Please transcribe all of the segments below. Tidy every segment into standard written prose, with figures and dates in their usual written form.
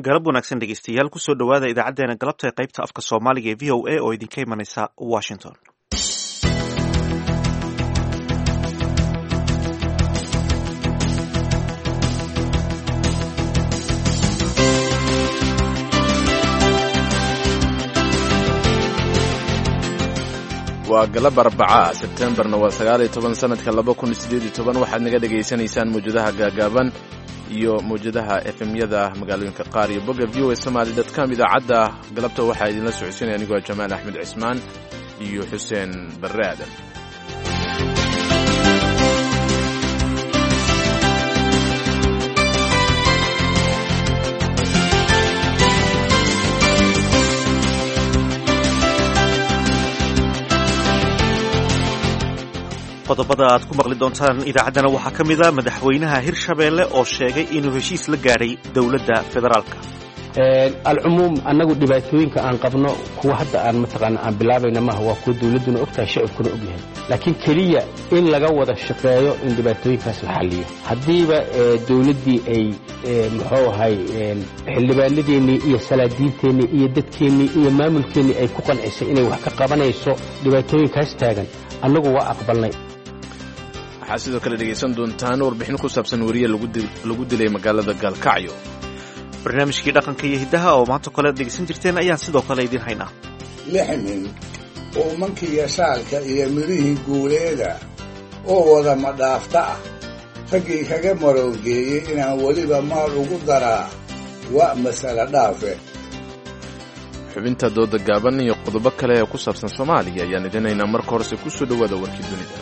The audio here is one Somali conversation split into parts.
galab wanaagsan dhegeystayaal kusoo dhowaada idaacadeena galabta ee qaybta afka soomaaliga ee v o a oo idinka imanaysa washington. waa galab Arbaca Sebtembarna waa 19 sanadka 2018 waxaad naga dhageysanaysaan muujadaha gaagaaban iyo muujadaha FM-yada magaalooyinka qaar iyo bogga voasomali.com. idaacadda galabta waxaa idinla socodsiinaya anigoo Jamaal Axmed Cismaan iyo Xuseen Barre Aadan. qodobada aad ku maqli doontaan idaacaddana waxaa ka mid a madaxweynaha Hirshabeelle oo sheegay inuu heshiis la gaadhay dowladda federaalka. alcumuum annagu dhibaatooyinka aan qabno kuwa hadda aan mataqaana aan bilaabayna maaha, waa kuwa dawladduna ogtahay shacabkuna ogyahay, laakiin keliya in laga wada shaqeeyo in dhibaatooyinkaas la xalliyo. haddiiba dawladdii ay muxuu ahay xildhibaanadeennii iyo salaadiinteennii iyo dadkeennii iyo maamulkeennii ay ku qancisay inay wax ka qabanayso dhibaatooyinkaas taagan, annagu waa aqbalnay. waxaa sidoo kale dhegaysan doontaan warbixin ku saabsan wariye lagu dilay magaalada Gaalkacyo. barnaamijkii dhaqanka iyo hiddaha oo maanta kale dhegaysan jirteen ayaan sidoo kale idin haynaa. lixnin oo mankiga shaalka iyo midhihii guuleeda oo wada madhaafta ah raggii kaga marowgeeyey inaan weliba maal ugu daraa waa masale dhaafe. xubinta dooda gaaban iyo qodobo kale ee ku saabsan Soomaaliya ayaan idin haynaa. marka horese ku soo dhawaada warkii dunida.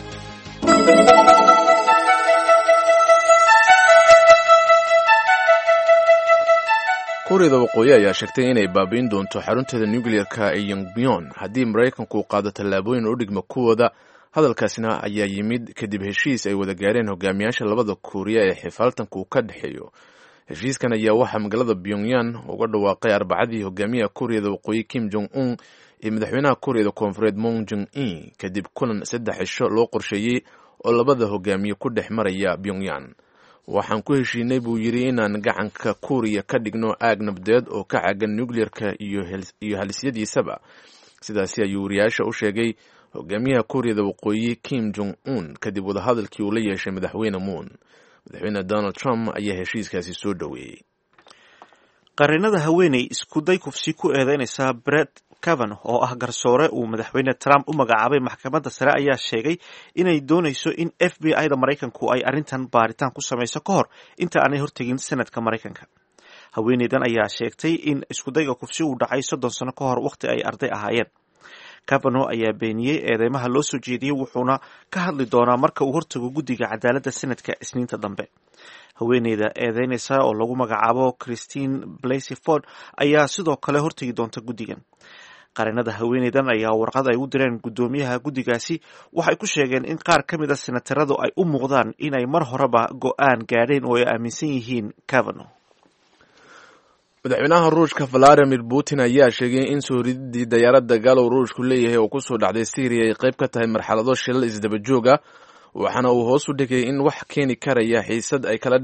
Kuuriyada Waqooyi ayaa sheegtay inay baabi'in doonto xarunteeda nuclear-ka ee Yongbyon haddii Maraykanku uu qaado tallaabooyin u dhigma kuwooda. hadalkaasina ayaa yimid kadib heshiis ay wada gaareen hogaamiyaasha labada Kuuriya ee xifaaltanku ka dhexeeyo. heshiiskan ayaa waxaa magaalada Pyongyang uga dhawaaqay Arbacadii hogaamiyaha Kuuriyada Waqooyi Kim Jong-un iyo madaxweynaha Kuuriyada Koonfureed Moon Jae-in kadib kulan 3 cisho loo qorsheeyey oo labada hogaamiye ku dhex maraya Pyongyang. waxaan ku heshiinay buu yidhi inaan gacanka Kuuriya ka dhigno aag nabdeed oo ka caagan nuclear-ka iyo halisyadiisaba. sidaasi ayuu wariyaasha u sheegay hogaamiyaha Kuuriyada Waqooyi Kim Jong-un kadib wadahadalkii uu la yeeshay madaxweyne Moon. madaxweyne Donald Trump ayaa heshiiskaasi soo dhaweeyey. qareenada haweeney iskuday kufsi ku eedeynaysa Brett Kavanaugh oo ah garsoore uu madaxweyne Trump u magacaabay maxkamadda sare ayaa sheegay inay doonayso in FBI-da Maraykanku ay arrintan baaritaan ku samayso ka hor inta aanay hortegin sanadka Maraykanka. haweeneydan ayaa sheegtay in iskudayga kufsi uu dhacay 30 sano ka hor waqti ay arday ahaayeen. Kavanaugh ayaa beeniyey eedeymaha loo soo jeediyey wuxuuna ka hadli doonaa marka uu hortago guddiga cadaaladda sanadka Isniinta dambe. haweeneyda eedeynaysa oo lagu magacaabo Christine Blasey Ford ayaa sidoo kale hortagi doonta guddigan. qareenada haweeneydan ayaa warqad ay u direen guddoomiyaha guddigaasi waxay ku sheegeen in qaar ka mid a senataradu ay u muuqdaan inay mar horeba go'aan gaadheen oo ay aaminsan yihiin Kavanaugh. madaxweynaha Ruushka Vladimir Putin ayaa sheegay in soo rididii diyaaradda Galow Ruushku leeyahay oo ku soo dhacday Syria ay qayb ka tahay marxalado shilal isdaba joog ah, waxaana uu hoos u dhigay in wax keeni karaya xiisad ay kala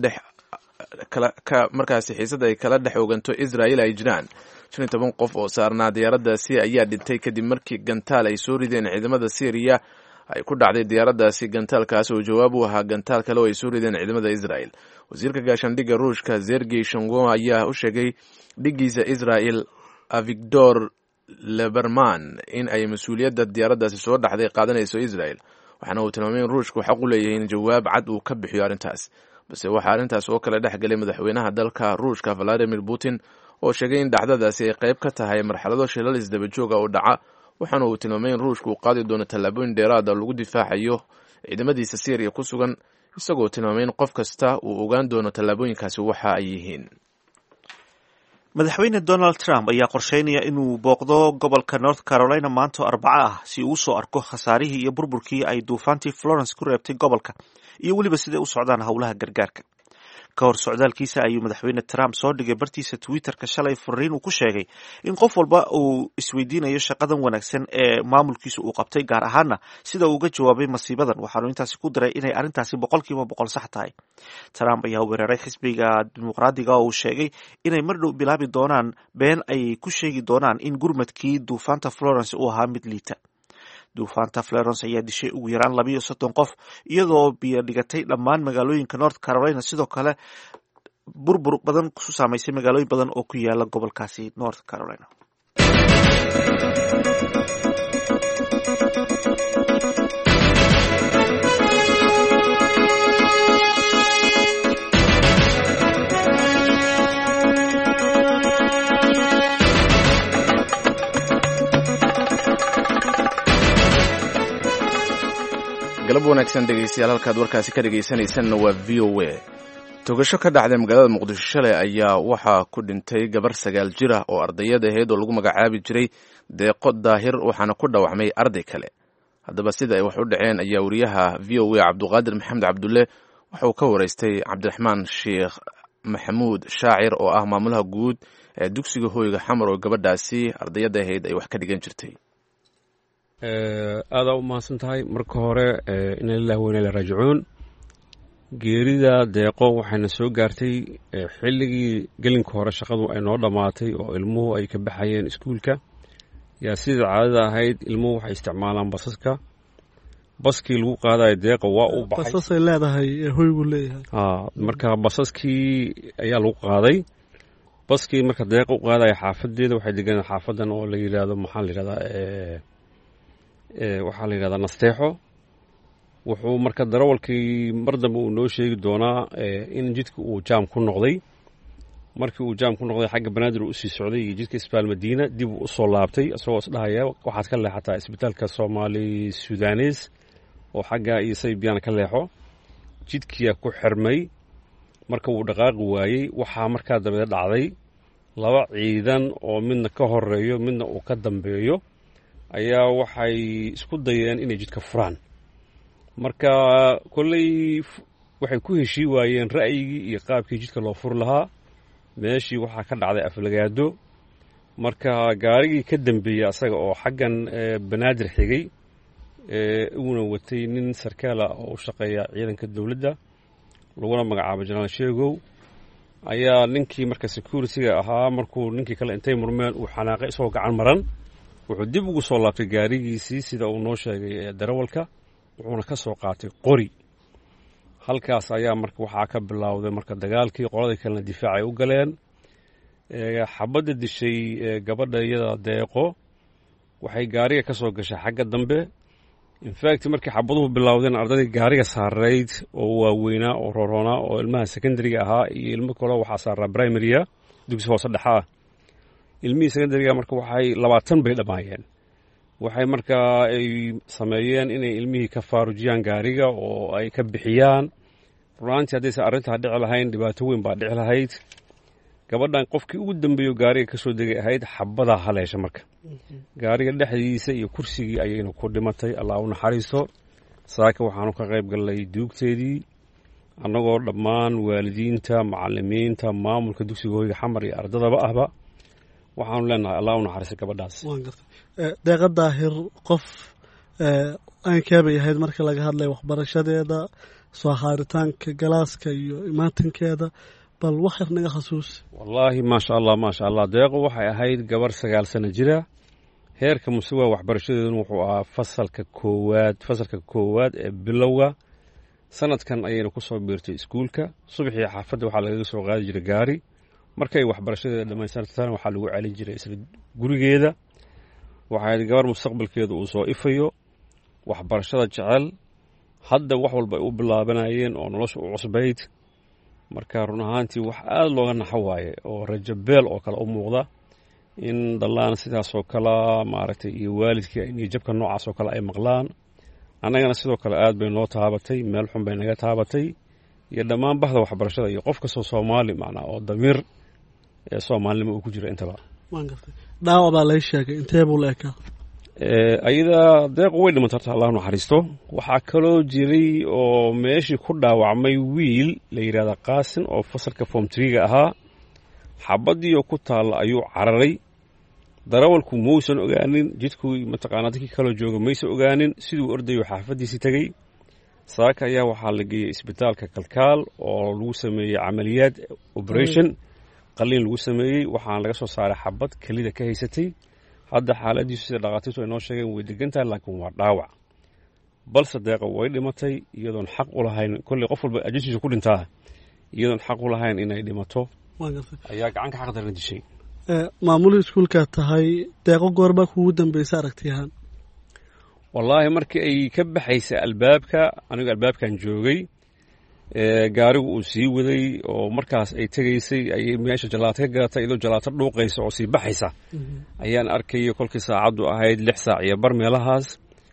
dhex oganto Israel ay jiraan. 15 qof oo saarnaa diyaaraddaasi ayaa dhintay kadib markii gantaal ay soo rideen ciidamada Syria ay ku dhacday diyaaraddaasi. gantaalkaas oo jawaab u ahaa gantaal kale oo ay soo rideen ciidamada Israel. wasiirka gaashaandhigga Ruushka Sergei Shoigu ayaa u sheegay dhigiisa Israel Avigdor Lieberman in ay mas-uuliyadda diyaaraddaasi soo dhaxday qaadanayso Israel, waxaana uu tilmaamay in Ruushku xaq u leeyahay in jawaab cad uu ka bixiyo arrintaas. balse waxaa arrintaas oo kale dhex galay madaxweynaha dalka Ruushka Vladimir Putin oo sheegay in dhacdadaasi ay qayb ka tahay marxalado shilal isdaba joog ah oo dhaca, waxaana uu tilmaamay in Ruushku uu qaadi doono tallaabooyin dheeraad ah lagu difaacayo ciidamadiisa Syria ku sugan, isagoo tilmaamay in qof kasta uu ogaan doono tallaabooyinkaasi waxa ay yihiin. madaxweyne Donald Trump ayaa qorsheynaya inuu booqdo gobolka North Carolina maanta Arbaca ah si uu soo arko khasaarihii iyo burburkii ay duufaantii Florence ku reebtay gobolka iyo weliba siday u socdaan howlaha gargaarka. ka hor socdaalkiisa ayuu madaxweyne Trump soo dhigay bartiisa Twitterka shalay fariin uu ku sheegay in qof walba uu isweydiinayo shaqadan wanaagsan ee maamulkiisu uu qabtay, gaar ahaana sida uu uga jawaabay masiibadan. waxaanu intaasi ku diray inay arrintaasi 100% sax tahay. Trump ayaa weeraray xisbiga dimuqraadiga oo uu sheegay inay mar dhow bilaabi doonaan been ay ku sheegi doonaan in gurmadkii duufaanta Florence uu ahaa mid liita. duufaanta Florence ayaa dishay ugu yaraan 32 qof iyadoo biyo dhigatay dhammaan magaalooyinka North Carolina, sidoo kale burbur badan ku saameysay magaalooyin badan oo ku yaala gobolkaasi North Carolina. galab wanaagsan dhegeystayaal, halkaad warkaasi ka dhegeysanaysanna waa VOA. togasho ka dhacday magaalada Muqdisho shalay ayaa waxaa ku dhintay gabar 9 jir ah oo ardayad ahayd oo lagu magacaabi jiray Deeqo Daahir, waxaana ku dhaawacmay arday kale. haddaba sida ay wax u dhaceen ayaa wariyaha VOA Cabduqaadir Maxamed Cabdulle waxa uu ka wareystay Cabdiraxmaan Sheekh Maxamuud Shaacir oo ah maamulaha guud ee dugsiga hooyga Xamar oo gabadhaasi ardayad ahayd ay wax ka dhigan jirtay. aada u mahadsan tahay. marka hore inna lillahi wa inna ilayhi raajicuun. geerida Deeqo waxayna soo gaartay xilligii gelinka hore shaqadu ay noo dhammaatay oo ilmuhu ay ka baxayeen iskuulka. yaa sida caadada ahayd ilmuhu waxay isticmaalaan basaska. baskii lagu qaadayo Deeqo waa uu baxay. basasay leedahay hoygu leeyahay. marka basaskii ayaa lagu qaaday. baskii marka Deeqo u qaadayo xaafadeeda waxay deganaa xaafadan oo la yiraahdo waxaa la yidhahdaa Nasteexo. wuxuu marka darawalkii mar dambe uu noo sheegi doonaa in jidka uu jaam ku noqday. markii uu jaam ku noqday xagga Banaadir uu sii socday iyo jidka Isbitaal Madiina dib uu soo laabtay asagoo isdhahaya waxaad ka leexataa isbitaalka Soomaali Sudanes oo xagga iyo Saybiyan ka leexo. jidkiya ku xirmay. marka uu dhaqaaqi waayay waxaa markaa dambe dhacday 2 ciidan oo midna ka horeeyo midna uu ka dambeeyo ayaa waxay isku dayeen inay jidka furaan. marka kolley waxay ku heshii waayeen ra'yigii iyo qaabkii jidka loo fur lahaa. meeshii waxaa ka dhacday aflagaado. marka gaarigii ka dambeeyey asaga oo xaggan Banaadir xigay uuna watay nin sarkaal ah oo u shaqeeya ciidanka dowladda laguna magacaabo Janaal Sheegow ayaa ninkii marka security-ga ahaa markuu ninkii kale intay murmeen uu xanaaqay isagoo gacan maran wuxuu dib ugu soo laabtay gaarigiisii sida uu noo sheegay darawalka wuxuuna ka soo qaatay qori. halkaas ayaa marka waxaa ka bilowday marka dagaalkii qoladii kalena difaac ay u galeen. xabadda dishay gabadha iyada Deeqo waxay gaariga ka soo gashay xagga dambe. in fact markii xabaduhu bilowdeen ardaydii gaariga saareyd oo waaweynaa oo roroonaa oo ilmaha secondary ahaa iyo ilmo kale waxaa saaraa primary-ga dugsi hoose dhexe ah. ilmihii secondary-ga marka waxay 20 bay dhammaayeen. waxay markaa ay sameeyeen inay ilmihii ka faarujiyaan gaariga oo ay ka bixiyaan. runaantii haddaysan arrintaa dhici lahayn dhibaato weyn baa dhici lahayd. gabadhan qofkii ugu dambeeyo gaariga ka soo degay ahayd xabadaa haleesha marka. gaariga dhexdiisa iyo kursigii ayayna ku dhimatay. allah u naxariisto. saaka waxaanu ka qayb galnay duugteedii annagoo dhammaan waalidiinta macallimiinta maamulka dugsiga hooyga Xamar iyo ardadaba ahba waxaanu leenahay allah u naxariisto gabadhaas. Deeqo Daahir qof aan kaabay ahayd marka laga hadlay waxbarashadeeda soo haaritaanka galaaska iyo imaatinkeeda bal wax yar naga xasuus. wallaahi maasha allah Deeqo waxay ahayd gabar 9 sano jira. heerka mustawa waxbarashadeedu wuxuu ahaa fasalka koowaad ee bilowga. sanadkan ayayna ku soo biirtay iskuulka. subaxii xaafadda waxaa laga soo qaadi jiray gaari. markay waxbarashadeeda dhammaystirtaan waxaa lagu celin jiray isla gurigeeda. waxay gabar mustaqbalkeedu uu soo ifayo waxbarashada jecel. hadda wax walba ay u bilaabanayeen oo nolosha u cusbayd. marka run ahaantii wax aad looga naxo waaye oo rajo beel oo kale u muuqda in dallaan sidaas oo kale maaragtay iyo waalidkii in jabka noocaas oo kale ay maqlaan. annagana sidoo kale aad bay noo taabatay. meel xun bay naga taabatay iyo dhammaan bahda waxbarashada iyo qof kastoo Soomaali macnaa oo damiir ee Soomaalnimo uu ku jiro intaba. dhaawac baa la sheegay intee buu leekaa. ayada deeqo way dhimantay horta allah naxariisto. waxaa kaloo jiray oo meeshii ku dhaawacmay wiil la yidhahda qaasin oo fasalka form 3ga ahaa. xabadii oo ku taalla ayuu cararay. darawalku muusan ogaanin, jidkuu mataqaanaa dadkii kaloo jooga maysan ogaanin. siduu ordayo xaafadiisii tegey. saaka ayaa waxaa la geeyey isbitaalka kalkaal oo lagu sameeyey camaliyaad operation qalliin lagu sameeyey. waxaana laga soo saaray xabad kelida ka haysatay. hadda xaaladiisu sida dhakhaatiirtu ay noo sheegeen way degan tahay, laakiin waa dhaawac. balse deeqa way dhimatay iyadoon xaq u lahayn. kolley qof walba ajashiisa ku dhintaa iyadoon xaq u lahayn inay dhimato ayaa gacanka xaqdarna dishay. maamulii iskuulkaa tahay, deeqo goorbaa kugu dambaysa aragtiyahaan? wallaahi markii ay ka baxaysa albaabka, anigu albaabkan joogay, gaarigu uu sii waday oo markaas ay tegaysay ayay meesha jalaato ka galatay, iyadoo jalaato dhuuqaysa oo sii baxaysa ayaan arkayay. kolkii saacaddu ahayd 6 saac iyo bar meelahaas.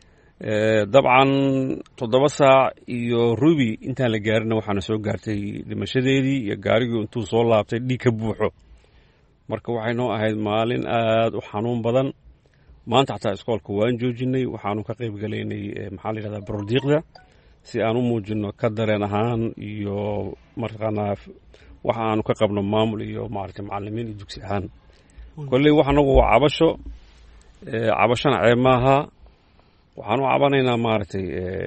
dabcan 7 saac iyo rubi intaan la gaarina waxaana soo gaartay dhimashadeedii iyo gaarigii intuu soo laabtay dhiig ka buuxo. marka waxay noo ahayd maalin aad u xanuun badan. maanta xataa iskoolka waan joojinay, waxaanu ka qayb galaynay maxaa la yidhahdaa barodiiqda si aan u muujino ka dareen ahaan iyo markaana waxa aanu ka qabno maamul iyo maaragtay macallimiin iyo dugsi ahaan. kolley wax anagu waa cabasho, cabashana ceeb maaha. waxaan u cabanaynaa maaragtay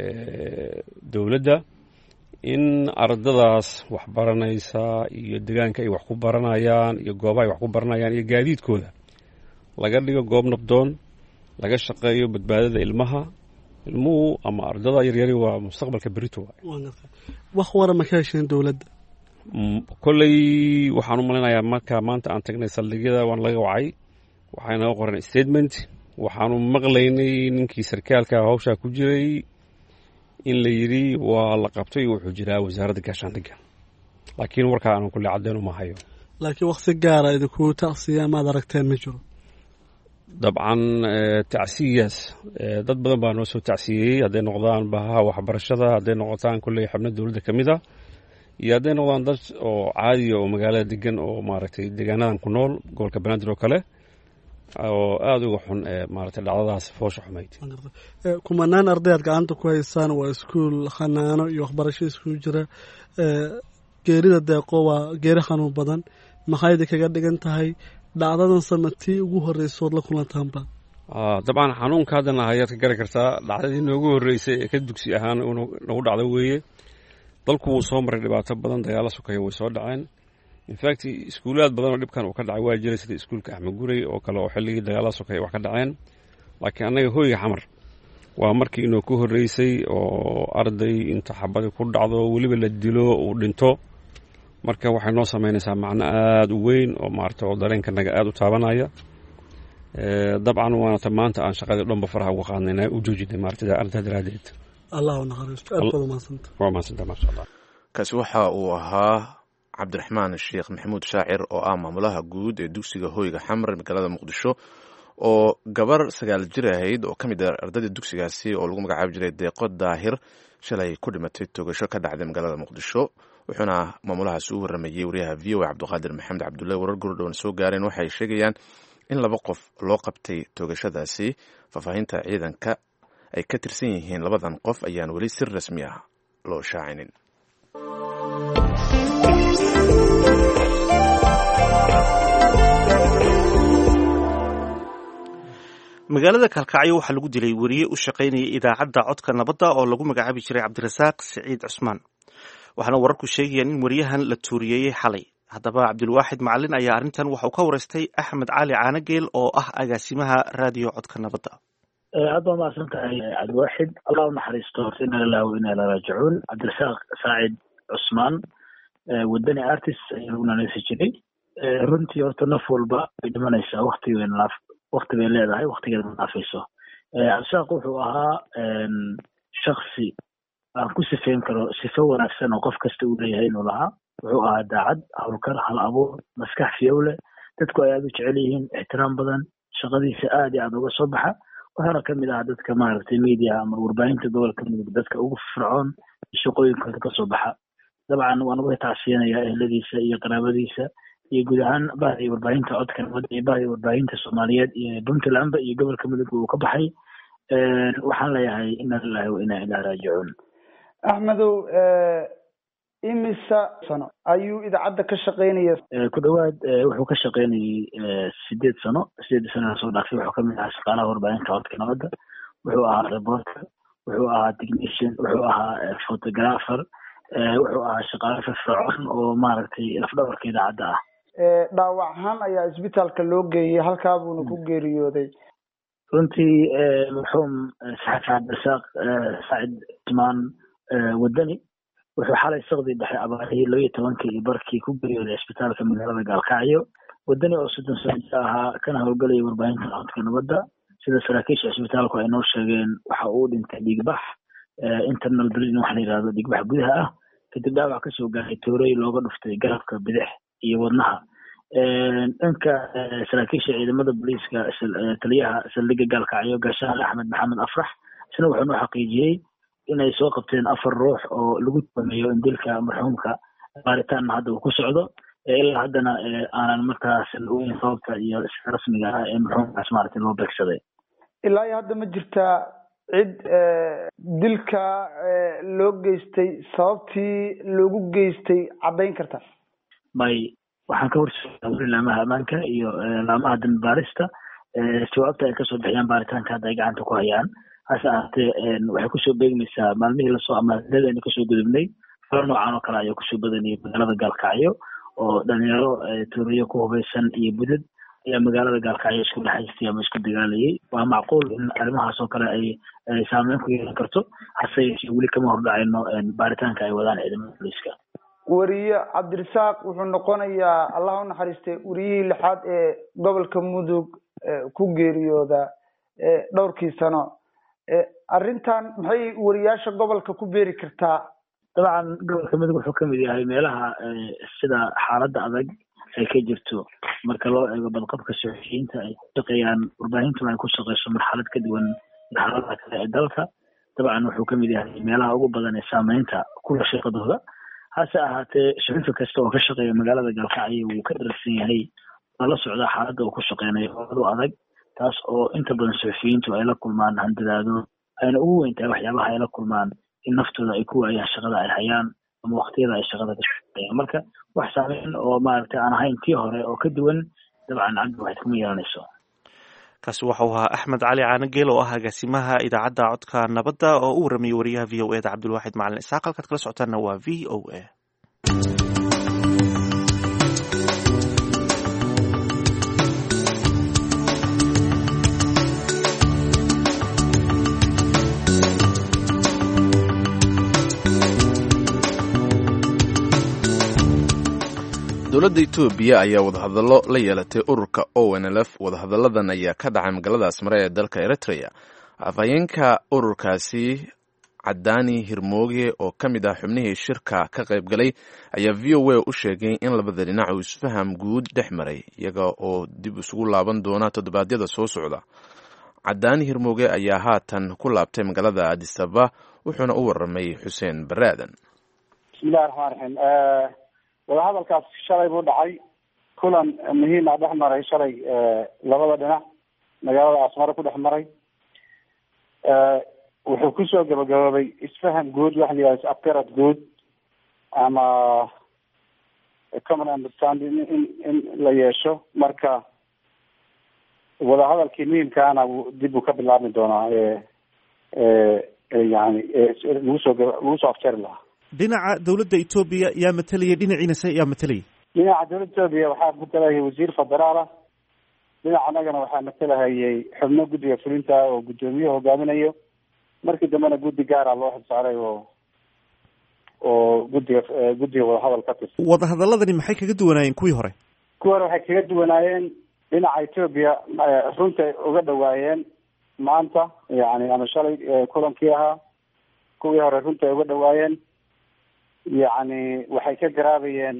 dowladda in ardadaas wax baranaysa iyo deegaanka ay wax ku baranayaan iyo goobaha ay wax ku baranayaan iyo gaadiidkooda laga dhigo goob nabdoon, laga shaqeeyo badbaadada ilmuhu ama ardada yaryari waa mustaqbalka berito. wax wara ma ka hesheen dowladda? kolley waxaan u malaynayaa marka maanta aan tagnay saldhigyada waan laga wacay, waxay naga qoran statement. waxaanu maqlaynay ninkii sarkaalka hawshaa ku jiray in la yidhi waa la qabtay, wuxuu jiraa wasaaradda gaashaandhigga, laakiin warkaa aanu kulle caddeyn uma hayo. laakiin waqti gaara idinku tacsiya maad aragteen ma jiro? dabcan tacsiyaas dad badan baa noo soo tacsiyeyey, hadday noqdaan bahaha waxbarashada, hadday noqotaan kulley xubno dowladda ka mid a, iyo hadday noqdaan dad oo caadiya oo magaalada degan oo maaragtay deegaanadan ku nool gobolka banaadir oo kale oo aada uga xun maaragtay dhacdadaas foosha xumayd. kumanaan arday aad gacanta ku haysaan, waa iskuul khanaano iyo waxbarasho iskugu jira. geerida deeqo waa geeri xanuun badan. maxay idinkaga dhigan tahay dhacdadan samatii ugu horreysood la kulantaanba? dabcan xanuunka haddana ayaad ka gari kartaa. dhacdadii noogu horreysay ee ka dugsi ahaan nagu dhacdo weeye. dalku wuu soo maray dhibaato badan, dagaalo sokaya way soo dhaceen. infact iskuulaad badan oo dhibkan uu ka dhacay waa jiray, sida iskuulka axmed gurey oo kale oo xilligii dagaalada sokaya wax ka dhaceen. laakiin annaga hoyga xamar waa markii inoo ku horreysay oo arday inta xabadi ku dhacdo weliba la dilo uu dhinto. marka waxay noo samaynaysaa macno aada u weyn oo maarata oo dareenkanaga aada u taabanaya. dabcan waanata maanta aan shaqadii dhanba faraha uga qaadnayna u joojinay maarata arrintaa daraaddeed. allah u naxariisto. aad baad umahadsanta. waa mahadsanta maasha allah. kaasi waxa uu ahaa cabdiraxmaan sheekh maxamuud shaacir oo ah maamulaha guud ee dugsiga hoyga xamar magaalada muqdisho, oo gabar 9 jir ahayd oo ka mid ah ardayda dugsigaasi oo lagu magacaabi jiray deeqo daahir shalay ku dhimatay togasho ka dhacday magaalada muqdisho. wuxuuna maamulahaas u waramayey wariyaha v o cabdiqaadir maxamed cabdullahi. warar gurdhowan soo gaareen waxay sheegayaan in 2 qof loo qabtay toogashadaasi. faahfaahinta ciidanka ay ka tirsan yihiin 2dan qof ayaan weli si rasmi ah loo shaacinin. magaalada kalkacyo waxaa lagu dilay weriye u shaqaynayay idaacadda codka nabadda oo lagu magacaabi jiray cabdirasaaq siciid cusmaan. waxaana wararku sheegayaan in weriyahan la tuuriyeeyey xalay. haddaba cabdilwaaxid macalin ayaa arrintan waxa uu ka waraystay axmed cali caanageel oo ah agaasimaha raadiyo codka nabadda. aad baa mahadsan tahay cabdiwaaxid. allah u naxariisto, horta inna lillahi wa inna ilaihi raajicuun. cabdirasaaq saacid cusmaan wadani artist ayaa lagu naanaysi jiray. runtii horta naf walba way dhimanaysaa, wakti bay leedahay, waktigeeda ma dhaafayso. cabdirasaaq wuxuu ahaa shaksi aan ku sifeyn karo sifo wanaagsan oo qof kasta uu leeyahay inuu lahaa. wuxuu ahaa daacad, hawlkar, hal abuur, maskax fiyowle, dadku ay aad u jecel yihiin, ixtiraam badan, shaqadiisa aad iyo aad uga soo baxa. waxaana ka mid ahaa dadka maaragtay media ama warbaahinta gobolka mudug dadka ugu fircoon shaqooyinkooda ka soo baxa. dabcan waan uga tacsiyanayaa ehladiisa iyo qaraabadiisa iyo guud ahaan bahda iyo warbaahinta codka nabadda iyo bahda iyo warbaahinta soomaaliyeed iyo puntlandba iyo gobolka mudug uu ka baxay. waxaan leeyahay inna lillahi wa inna ilaihi raajicuun. axmedow, imisa sano ayuu idaacadda ka shaqaynaya? ku dhawaad wuxuu ka shaqaynayay 8 sano. 8 sano soo dhaafay wuxuu kamid ahaa shaqaalaha warbaahinta codka nabadda. wuxuu ahaa reporter, wuxuu ahaa technician, wuxuu ahaa photographer, wuxuu ahaa shaqaale firfircoon oo maaragtay lafdhabarka idaacadda ah. dhaawac ahaan ayaa isbitaalka loo geeyey, halkaa buuna ku geeriyooday. runtii marxuum saxafi cabdirasaaq saacid cusmaan wadani wuxuu xalay saqdii dhexe abaarihii 12 barkii ku geeriyooday isbitaalka magaalada gaalkacyo. wadani oo 30 sano ahaa kana howlgalaya warbaahinta codka nabadda. sida saraakiisha isbitaalku ay noo sheegeen waxa uu dhintay dhiigbax internal bleeding waxa la yiraahdo dhiigbax gudaha ah, kadib dhaawac kasoo gaaray toorey looga dhuftay garabka bidix iyo wadnaha. dhanka saraakiisha ciidamada booliiska taliyaha saldhigga gaalkacyo gaashaan axmed maxamed afrax isna wuxuu noo xaqiijiyey inay soo qabteen 4 ruux oo lagu tumayo in dilka marxuumka baaritaanna hadda uu ku socdo. ilaa haddana aanan markaas ogeyn sababta iyo sida rasmiga ah ee marxuumkaas maaragtay loo beegsaday. ilaa iyo hadda ma jirtaa cid dilka loo geystay sababtii loogu geystay caddayn karta? may waxaan ka horseedaa weli laamaha ammaanka iyo laamaha dambi baarista jawaabta ay kasoo bixiyaan baaritaanka hadda ay gacanta ku hayaan. hase ahaatee waxay kusoo beegmaysaa maalmihii lasoo amaaladayna kasoo gudubnay falo noocan oo kale ayaa kusoo badanayay magaalada gaalkacyo oo dhalinyaro tuuriyo ku hubeysan iyo budad ayaa magaalada gaalkacyo isku dhexaystay ama isku dagaalayay. waa macquul in arrimahaas oo kale ay saameyn ku yeelan karto, hase yeeshee weli kama hordhacayno baaritaanka ay wadaan ciidamada booliiska. wariye cabdirasaaq wuxuu noqonayaa, allah u naxariistay, wariyihii 6aad ee gobolka mudug ku geeriyooda dhowrkii sano. arrintan maxay wariyaasha gobolka ku beeri kartaa? dabcan gobolka mudug wuxuu kamid yahay meelaha sida xaaladda adag ay ka jirto marka loo eego badqabka suxufiyiinta ay ku shaqeeyaan. warbaahintuna ay ku shaqeyso marxalad ka duwan marxaladaha kale ee dalka. dabcan wuxuu kamid yahay meelaha ugu badan ee saameynta kula shaqadooda. hase ahaatee suxufi kasta oo ka shaqeeya magaalada gaalkacyo wuu ka dharagsan yahay lala socda xaaladda uu ku shaqeynayo oo adag, taas oo inta badan suxufiyiintu ay la kulmaan handadaado ayna ugu weyn tahay waxyaabaha ay la kulmaan in naftooda ay ku waayaan shaqada ay hayaan ama waqtiyada ay shaqada ka shaqeeyaan. marka wax saameyn oo maaragtay aan ahayn tii hore oo ka duwan dabcan cabdi waxayd kuma yeelanayso. kaasi waxau ahaa axmed cali caanageel oo ah agaasimaha idaacadda codka nabadda oo u waramayay wariyaha v o e da cabdilwaaxid macalin isaaq. halkaad kala socotaana waa v o a. dowladda etoobiya ayaa wadahadallo la yeelatay ururka ONLF. wadahadalladan ayaa ka dhacay magaalada asmare ee dalka eritrea. afhayeenka ururkaasi cadaani hirmooge oo ka mid ah xubnihii shirka ka qayb galay ayaa v o a u sheegay in labada dhinac uu isfaham guud dhex maray iyaga oo dib isugu laaban doona toddobaadyada soo socda. cadaani hirmooge ayaa haatan ku laabtay magaalada addis ababa wuxuuna u waramay xuseen baraadan. bismillahi raxmaan raxiim. wadahadalkaas shalay buu dhacay. kulan muhiima dhex maray shalay labada dhinac magaalada asmare ku dhex maray. wuxuu kusoo gabagaboobay isfaham guud waxa la yidhaha afgarad guud ama common understanding in la yeesho. marka wadahadalkii muhiimkaana dib uu ka bilaabmi doonaa yani lagu soo afjari lahaa. dhinaca dowladda etoobiya yaa matelaya, dhinaciinase yaa matelaya? dhinaca dowladda etoobiya waxaa matalahayay wasiir federaal ah. dhinaca annagana waxaa matalahayay xubno guddiga fulinta oo guddoomiye hogaaminayo. markii dambena guddi gaara loo xilsaaray oo guddiga wadahadal ka tirsan. wadahadaladani maxay kaga duwanaayeen kuwii hore? kuwii hore waxay kaga duwanaayeen dhinaca etoobiya runtay uga dhawaayeen maanta yani ama shalay kulankii ahaa. kuwii hore runtay uga dhawaayeen yani waxay ka garaabayeen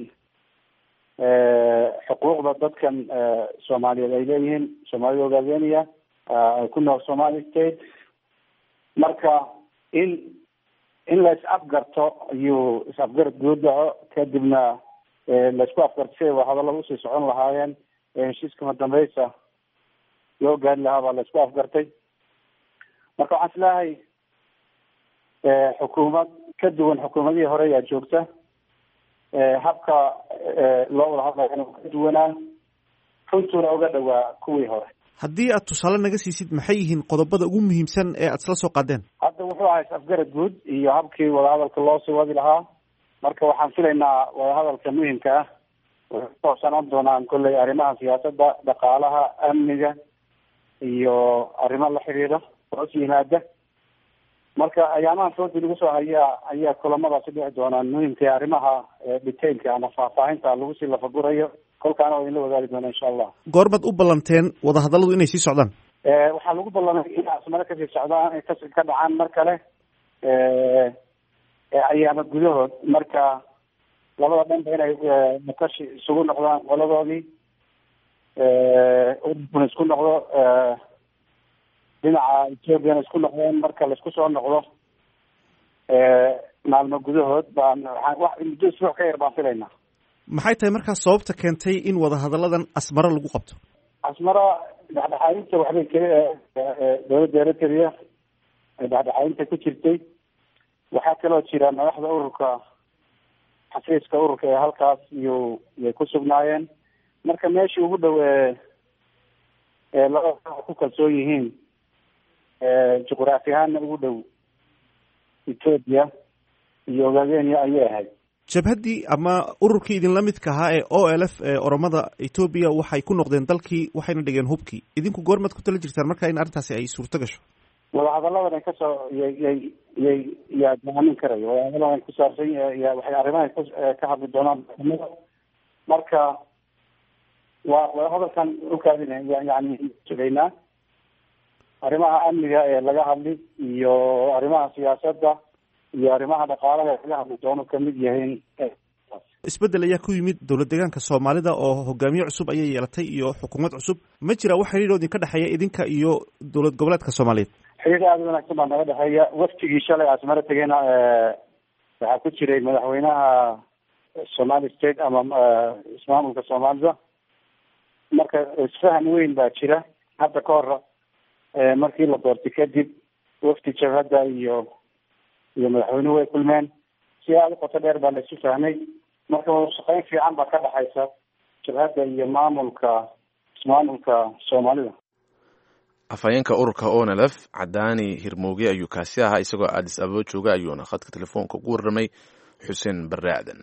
xuquuqda dadkan soomaaliyeed ay leeyihiin, soomaalida ogaadeniya ku nool somali state. marka in la is-afgarto ayuu is-afgarad guud dhaco kadibna laisku afgartay hadallada usii socon lahaayeen heshiiskama dambeysa loo gaari lahaa baa laisku afgartay. marka waxaan islaahay xukuumad ka duwan xukuumadihii hore ayaa joogta. habka loo wada hadlayo inuu ka duwanaa runtuna uga dhawaa kuwii hore. haddii aad tusaale naga siisid maxay yihiin qodobada ugu muhiimsan ee aad isla soo qaadeen? hadda wuxuu ahaa is-afgarad guud iyo habkii wadahadalka loo sii wadi lahaa. marka waxaan filaynaa wadahadalka muhimka ah wuxuu kusaabsanaan doonaan kolley arrimaha siyaasadda, dhaqaalaha, amniga iyo arrimo la xiriira hoos yimaada. marka ayaamaha foodi lagu soo ayaa kulamadaasi dhici doonaan muhimka arrimaha detailka ama faahfaahinta lagu sii lafagurayo. kolkaana waa idinla wadaagi doona insha allah. goormaad u ballanteen wadahadalladu inay sii socdaan? waxaa lagu ballamay in asmaro kasii socdaan ay ka dhacaan mar kale ayaama gudahood. marka labada dhanba inay makashi isugu noqdaan qoladoodii urdun isku noqdo dhinaca ethoopiana isku noqdeen. marka laisku soo noqdo maalmo gudahood baan muddo isbuuc ka yar baan filaynaa. maxay tahay markaas sababta keentay in wadahadalladan asmaro lagu qabto? asmaro dhexdhexaadinta waxbay dowladda eritrea dhexdhexaadinta ku jirtay. waxaa kaloo jira madaxda ururka xafiiska ururka ee halkaas yay ku sugnaayeen. marka meeshii ugu dhow laba ku kalsoon yihiin juqraafi ahaanna ugu dhow Ethiopia iyo Ogaadenia ayay ahayd. jabhaddii ama ururkii idinla midka ahaa ee OLF ee oromada Ethiopia waxay ku noqdeen dalkii waxayna dhigeen hubkii. idinku goormaad ku tala jirtaan marka in arrintaasi ay suurto gasho? wadahadalladan ay kasoo yaa go'aamin karayo. wadahadalladan ku saabsan waxay arrimaha ka hadli doonaan. marka waa wadahadalkan ukaadina yani sugaynaa arrimaha amniga ee laga hadli iyo arrimaha siyaasadda iyo arrimaha dhaqaalaha laga hadli doono kamid yahiin. isbeddel ayaa ku yimid dowlad deegaanka soomaalida oo hogaamiye cusub ayay yeelatay iyo xukuumad cusub. ma jira wax xiriir oo idinka dhexeeya idinka iyo dowlad goboleedka Soomaaliyeed? xiriir aada u wanaagsan baa naga dhexeeya. waftigii shalay asmaro tegeyna waxaa ku jiray madaxweynaha Somali State ama ismaamulka Soomaalida. marka isfahan weyn baa jira. hadda ka hor markii la doortay kadib wafdi jabhadda iyo madaxweynuhu way kulmeen. si aada u qoto dheer baa la isu fahmay. marka shaqeyn fiican baa ka dhexaysa jabhadda iyo ismaamulka Soomaalida. afhayeenka ururka ONLF Cadaani Hirmooge ayuu kaasi ahaa isagoo Addis Ababa jooga ayuuna khadka telefoonka ugu warramay Xuseen Barre Aadan.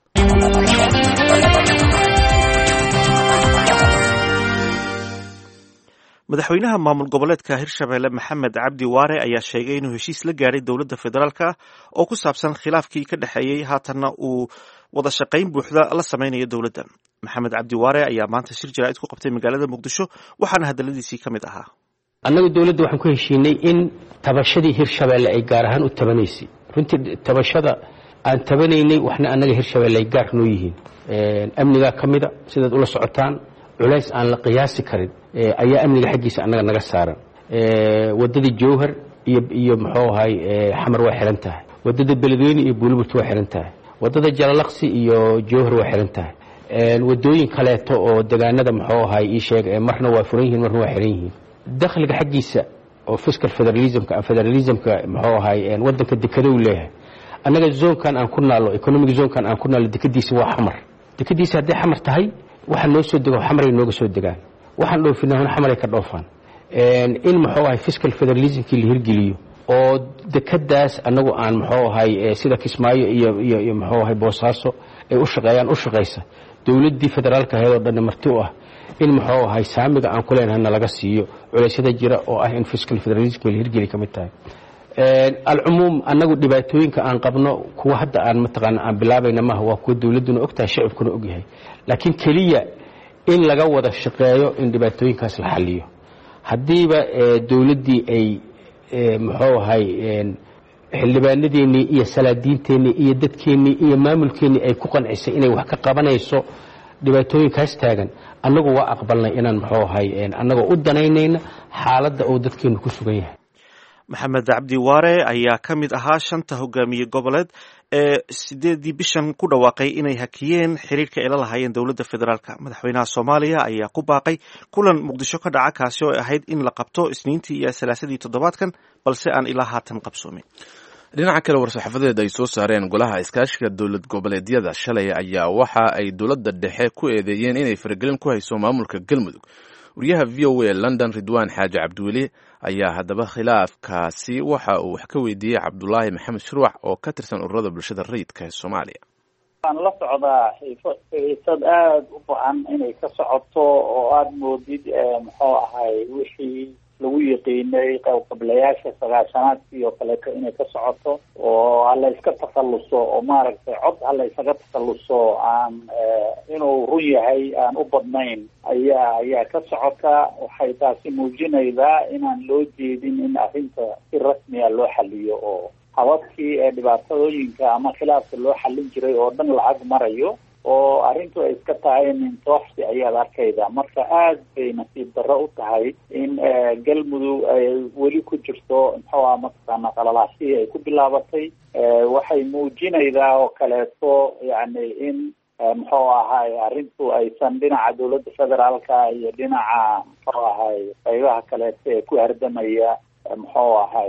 madaxweynaha maamul goboleedka Hirshabelle Maxamed Cabdi Waare ayaa sheegay inuu heshiis la gaaray dowladda federaalka oo ku saabsan khilaafkii ka dhexeeyey haatanna uu wada shaqayn buuxda la sameynayo dowladda. Maxamed Cabdi Waare ayaa maanta shir jaraa'id ku qabtay magaalada Muqdisho waxaana hadaladiisii ka mid ahaa: annagu dowladda waxaan ku heshiinay in tabashadii Hirshabelle ay gaar ahaan u tabanaysay. runtii tabashada aan tabanaynay waxna annaga Hirshabelle ay gaar noo yihiin. amniga kamida sidaad ula socotaan culays aan la qiyaasi karin ayaa amniga xaggiisa annaga naga saaran. wadadii Jowhar iyo muxuu ahay xamar waa xiran tahay. wadada Beledweyne iyo Buulburta waa xiran tahay. wadada Jalalaqsi iyo Jowhar waa xiran tahay. wadooyin kaleeto oo deegaanada muxuu ahay ii sheeg marna waa furan yihiin marna waa xiran yihiin. dakhliga xaggiisa oo fiscal federalismka muxuu ahay wadanka dekedow leeyahay. annaga zoonkan aan ku naalo economic zoonkan aan ku naalo dekadiisa waa xamar. dekadiisa haddii xamar tahay waxa noo soo dego xamaray nooga soo degaan. waxaan dhoofinaa xamaray ka dhoofaan. in muxuu ahay fiscal federalismkii la hirgeliyo oo dekadaas annagu aan muxuu ahay sida Kismaayo iyo muxuu ahay Boosaaso ay u shaqaysa dowladdii federaalka ahayd oo dhan marti u ah in muxuu ahay saamiga aan ku leenahay laga siiyo culeysyada jira oo ah in fiscal federalism la hirgeli kamid tahay. alcumuum annagu dhibaatooyinka aan qabno kuwa hadda aan mataqaan aan bilaabayna maaha waa kuwa dowladuna ogtahay shacabkuna ogyahay. laakiin kaliya in laga wada shaqeeyo in dhibaatooyinkaas la xalliyo. haddiiba dowladdii ay muxuu ahay xildhibaanadeennii iyo salaadiinteennii iyo dadkeennii iyo maamulkeennii ay ku qancisay inay wax ka qabanayso dhibaatooyinkaas taagan, annagu waa aqbalnay inaan muxuu ahay annagoo u danaynayna xaaladda uu dadkeennu ku sugan yahay. maxamed cabdi waare ayaa ka mid ahaa 5 hogaamiye goboleed ee 8 bishan ku dhawaaqay inay hakiyeen xiriirka ay la lahaayeen dowladda federaalka. Madaxweynaha Soomaaliya ayaa ku baaqay kulan Muqdisho ka dhaca kaasi oo ahayd in la qabto Isniintii iyo Salaasadii toddobaadkan, balse aan ilaa haatan qabsoomin. dhinaca kale war-saxaafadeed ay soo saareen golaha iskaashiga dowlad goboleedyada shalay ayaa waxa ay dowladda dhexe ku eedeeyeen inay faragelin ku hayso maamulka Galmudug. wariyaha VOA London Ridwaan Xaaji Cabdiweli ayaa haddaba khilaafkaasi waxa uu wax ka weydiiyey Cabdulaahi Maxamed Shirwax oo ka tirsan ururada bulshada rayidka ee Soomaaliya. waxaan la socdaa xiisad aada u badan inay ka socoto oo aada moodid muxuu ahay wixii lagu yaqiinay qablayaasha sagaashanaadkii oo kaleeto inay ka socoto oo hala iska takhaluso oo maaragtay cod hala isaga takhaluso aan inuu run yahay aan u badnayn ayaa ka socota. waxay taasi muujinaydaa inaan loo jeedin in arrinta si rasmiya loo xaliyo oo hababkii ee dhibaatooyinka ama khilaafka loo xallin jiray oo dhan lacag marayo oo arrintu ay iska tahay nin tooxsi ayaad arkayda. marka aad bay nasiib darro u tahay in Galmudug ay weli ku jirto muxuu ah mataqaana qalalaasii ay ku bilaabatay. waxay muujinaydaa oo kaleeto yacni in muxuu ahay arrintu aysan dhinaca dowladda federaalka iyo dhinaca muxuu ahay qaybaha kaleeto ee ku hardamaya muxuu ahay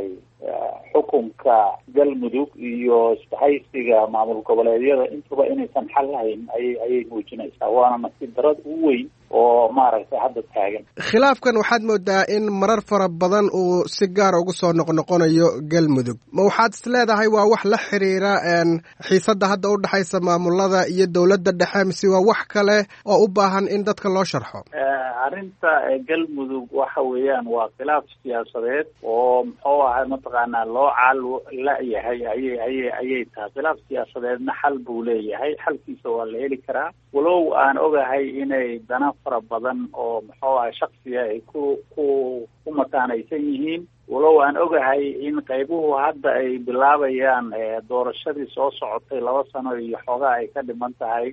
xukunka Galmudug iyo isbahaysiga maamul goboleedyada intuba inaysan xal lahayn ayay muujinaysaa. waana nasiib darrada ugu weyn oo maaragtay hadda taagan. khilaafkan waxaad moodaa in marar fara badan uu si gaara ugu soo noqnoqonayo Galmudug. ma waxaad is leedahay waa wax la xiriira xiisadda hadda u dhaxaysa maamulada iyo dowladda dhexe, mise waa wax kale oo u baahan in dadka loo sharxo? arrinta Galmudug waxa weeyaan waa khilaaf siyaasadeed oo muxuu ahay mataqaanaa loo la-yahay ayay tahay. khilaaf siyaasadeedna xal buu leeyahay, xalkiisa waa la heli karaa. walow aan ogahay inay dana fara badan oo muxuu ahay shaksiga ay ku mataanaysan yihiin. walow aan ogahay in qaybuhu hadda ay bilaabayaan doorashadii soo socotay 2 sano iyo xoogaa ay ka dhiman tahay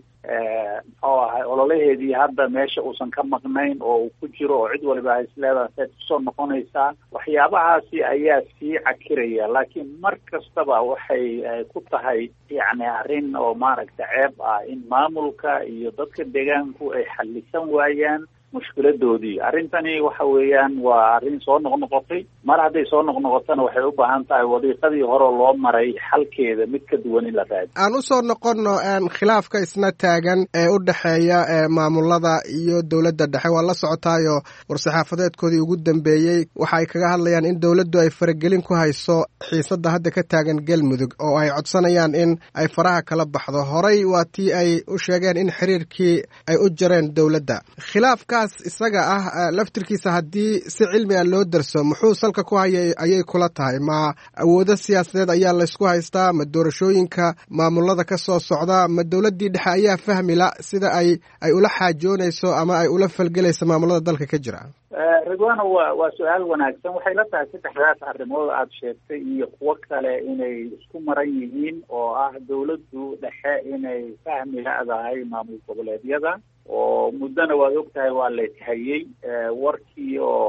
muxuu ahay ololaheedii hadda meesha uusan ka maqnayn oo uu ku jiro oo cid waliba ay isleedahay sayd kusoo noqonaysaa. waxyaabahaasi ayaa sii cakiraya, laakiin mar kastaba waxay ku tahay yacni arrin oo maaragta ceeb ah in maamulka iyo dadka deegaanku ay xallisan waayaan mushkiladoodii. arrintani waxa weeyaan waa arrin soo noqnoqotay. mar hadday soo noqnoqotana waxay u baahan tahay wadiiqadii hore loo maray xalkeeda mid ka duwan in la raadiyo. aan usoo noqono khilaafka isna taagan ee u dhexeeya maamulada iyo dowladda dhexe. waa la socotaayo war-saxaafadeedkoodii ugu dambeeyey waxa ay kaga hadlayaan in dowladdu ay faragelin ku hayso xiisadda hadda ka taagan Galmudug oo ay codsanayaan in ay faraha kala baxdo. horey waa tii ay u sheegeen in xiriirkii ay u jareen dowladda. khilaafka isaga ah laftirkiisa haddii si cilmi ah loo darso muxuu salka ku hayay ayay kula tahay? ma awoodo siyaasadeed ayaa laysku haystaa? ma doorashooyinka maamulada ka soo socda? ma dowladdii dhexe ayaa fahmila sida ay ula xaajoonayso ama ay ula falgelayso maamulada dalka ka jira? Ridwaana waa su-aal wanaagsan. waxay la tahay saddexdaas arrimood aad sheegtay iyo kuwo kale inay isku maran yihiin oo ah dowladdu dhexe inay fahmi leedahay maamul goboleedyada oo muddana waad ogtahay waa la ishayey. warkii oo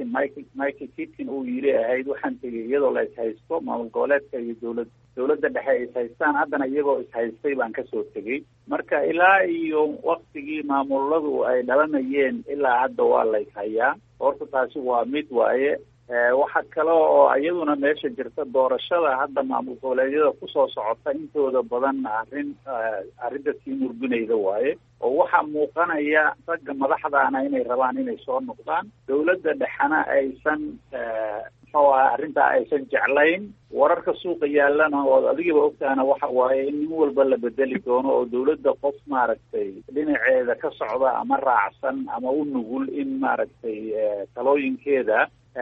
Michael Keaton uu yiri ahayd waxaan tegey iyadoo la ishaysto maamul goboleedka iyo dowladda dhexe ay ishaystaan, haddana iyagoo ishaystay baan kasoo tegey. marka ilaa iyo waktigii maamuladu ay dhalanayeen ilaa hadda waa la ishayaa. horta taasi waa mid waaye. waxa kale oo iyaduna meesha jirta doorashada hadda maamul goboleedyada kusoo socota intooda badan arrinta sii murgunayda waaye oo waxaa muuqanaya ragga madaxdaana inay rabaan inay soo noqdaan, dowladda dhexena aysan muxuu aha arrintaa aysan jeclayn. wararka suuqa yaalana oo adigaba ogtaana waxa waaye in nin walba la bedeli doono oo dowladda qof maaragtay dhinaceeda ka socda ama raacsan ama u nugul in maaragtay talooyinkeeda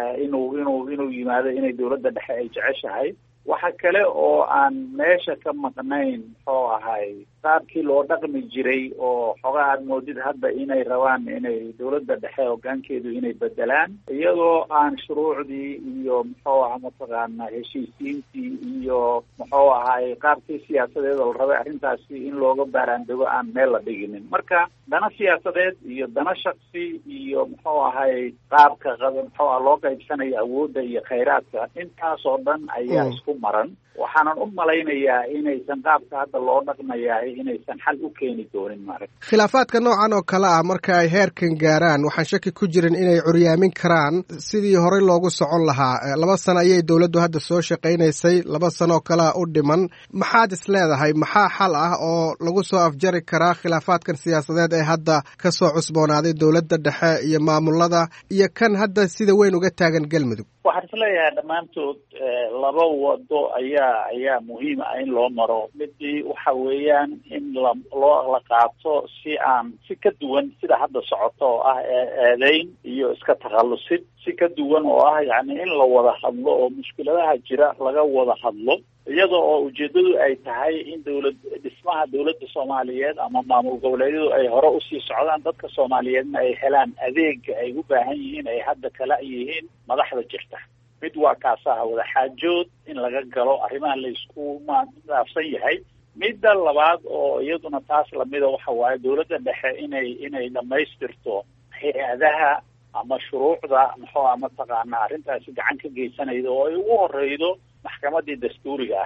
inuu yimaado inay dowladda dhexe ay jeceshahay. waxa kale oo aan meesha ka maqnayn muxuu ahay qaabkii loo dhaqmi jiray oo xogaa aad moodid hadda inay rabaan inay dawladda dhexe hoggaankeedu inay bedelaan iyadoo aan shuruucdii iyo muxuu aha mataqaana heshiisiintii iyo muxuu ahaay qaabkii siyaasadeed oo la rabay arrintaasi in looga baaraandego aan meel la dhiginin marka dana siyaasadeed iyo dana shaksi iyo muxuu ahay qaabka muxuu ah loo qaybsanayo awoodda iyo khayraadka intaas oo dhan ayaa isku maran waxaanan u malaynayaa inaysan qaabka hadda loo dhaqmayahay inaysan xal u keeni doonin maarag khilaafaadka noocan oo kale ah marka ay heerkan gaaraan waxaan shaki ku jirin inay curyaamin karaan sidii horey loogu socon lahaa 2 sano ayay dawladdu hadda soo shaqaynaysay 2 sano oo kalea u dhiman maxaad is leedahay maxaa xal ah oo lagu soo afjari karaa khilaafaadkan siyaasadeed ee hadda ka soo cusboonaaday dawladda dhexe iyo maamulada iyo kan hadda sida weyn uga taagan galmudug waxaan isleeyahay dhammaantood 2 wado ayaa muhiim ah in loo maro midii waxa weeyaan in la qaato si ka duwan sida hadda socoto oo ah eedeyn iyo iska takhallusid si ka duwan oo ah yacni in la wada hadlo oo mushkiladaha jira laga wada hadlo iyada oo ujeedadu ay tahay in dhismaha dawladda Soomaaliyeed ama maamul goboleedyadu ay hore usii socdaan dadka Soomaaliyeedna ay helaan adeega ay u baahan yihiin ay hadda kala yihiin madaxda jirta mid waa kaasaha wada xaajood in laga galo arrimaha la isku maafsan yahay midda labaad oo iyaduna taas lamida waxa waaye dawladda dhexe inay dhamaystirto hay-adaha ama shuruucda muxuu ah mataqaana arrintaasi gacan ka geysanayda oo ay ugu horeydo maxkamadii dastuuriga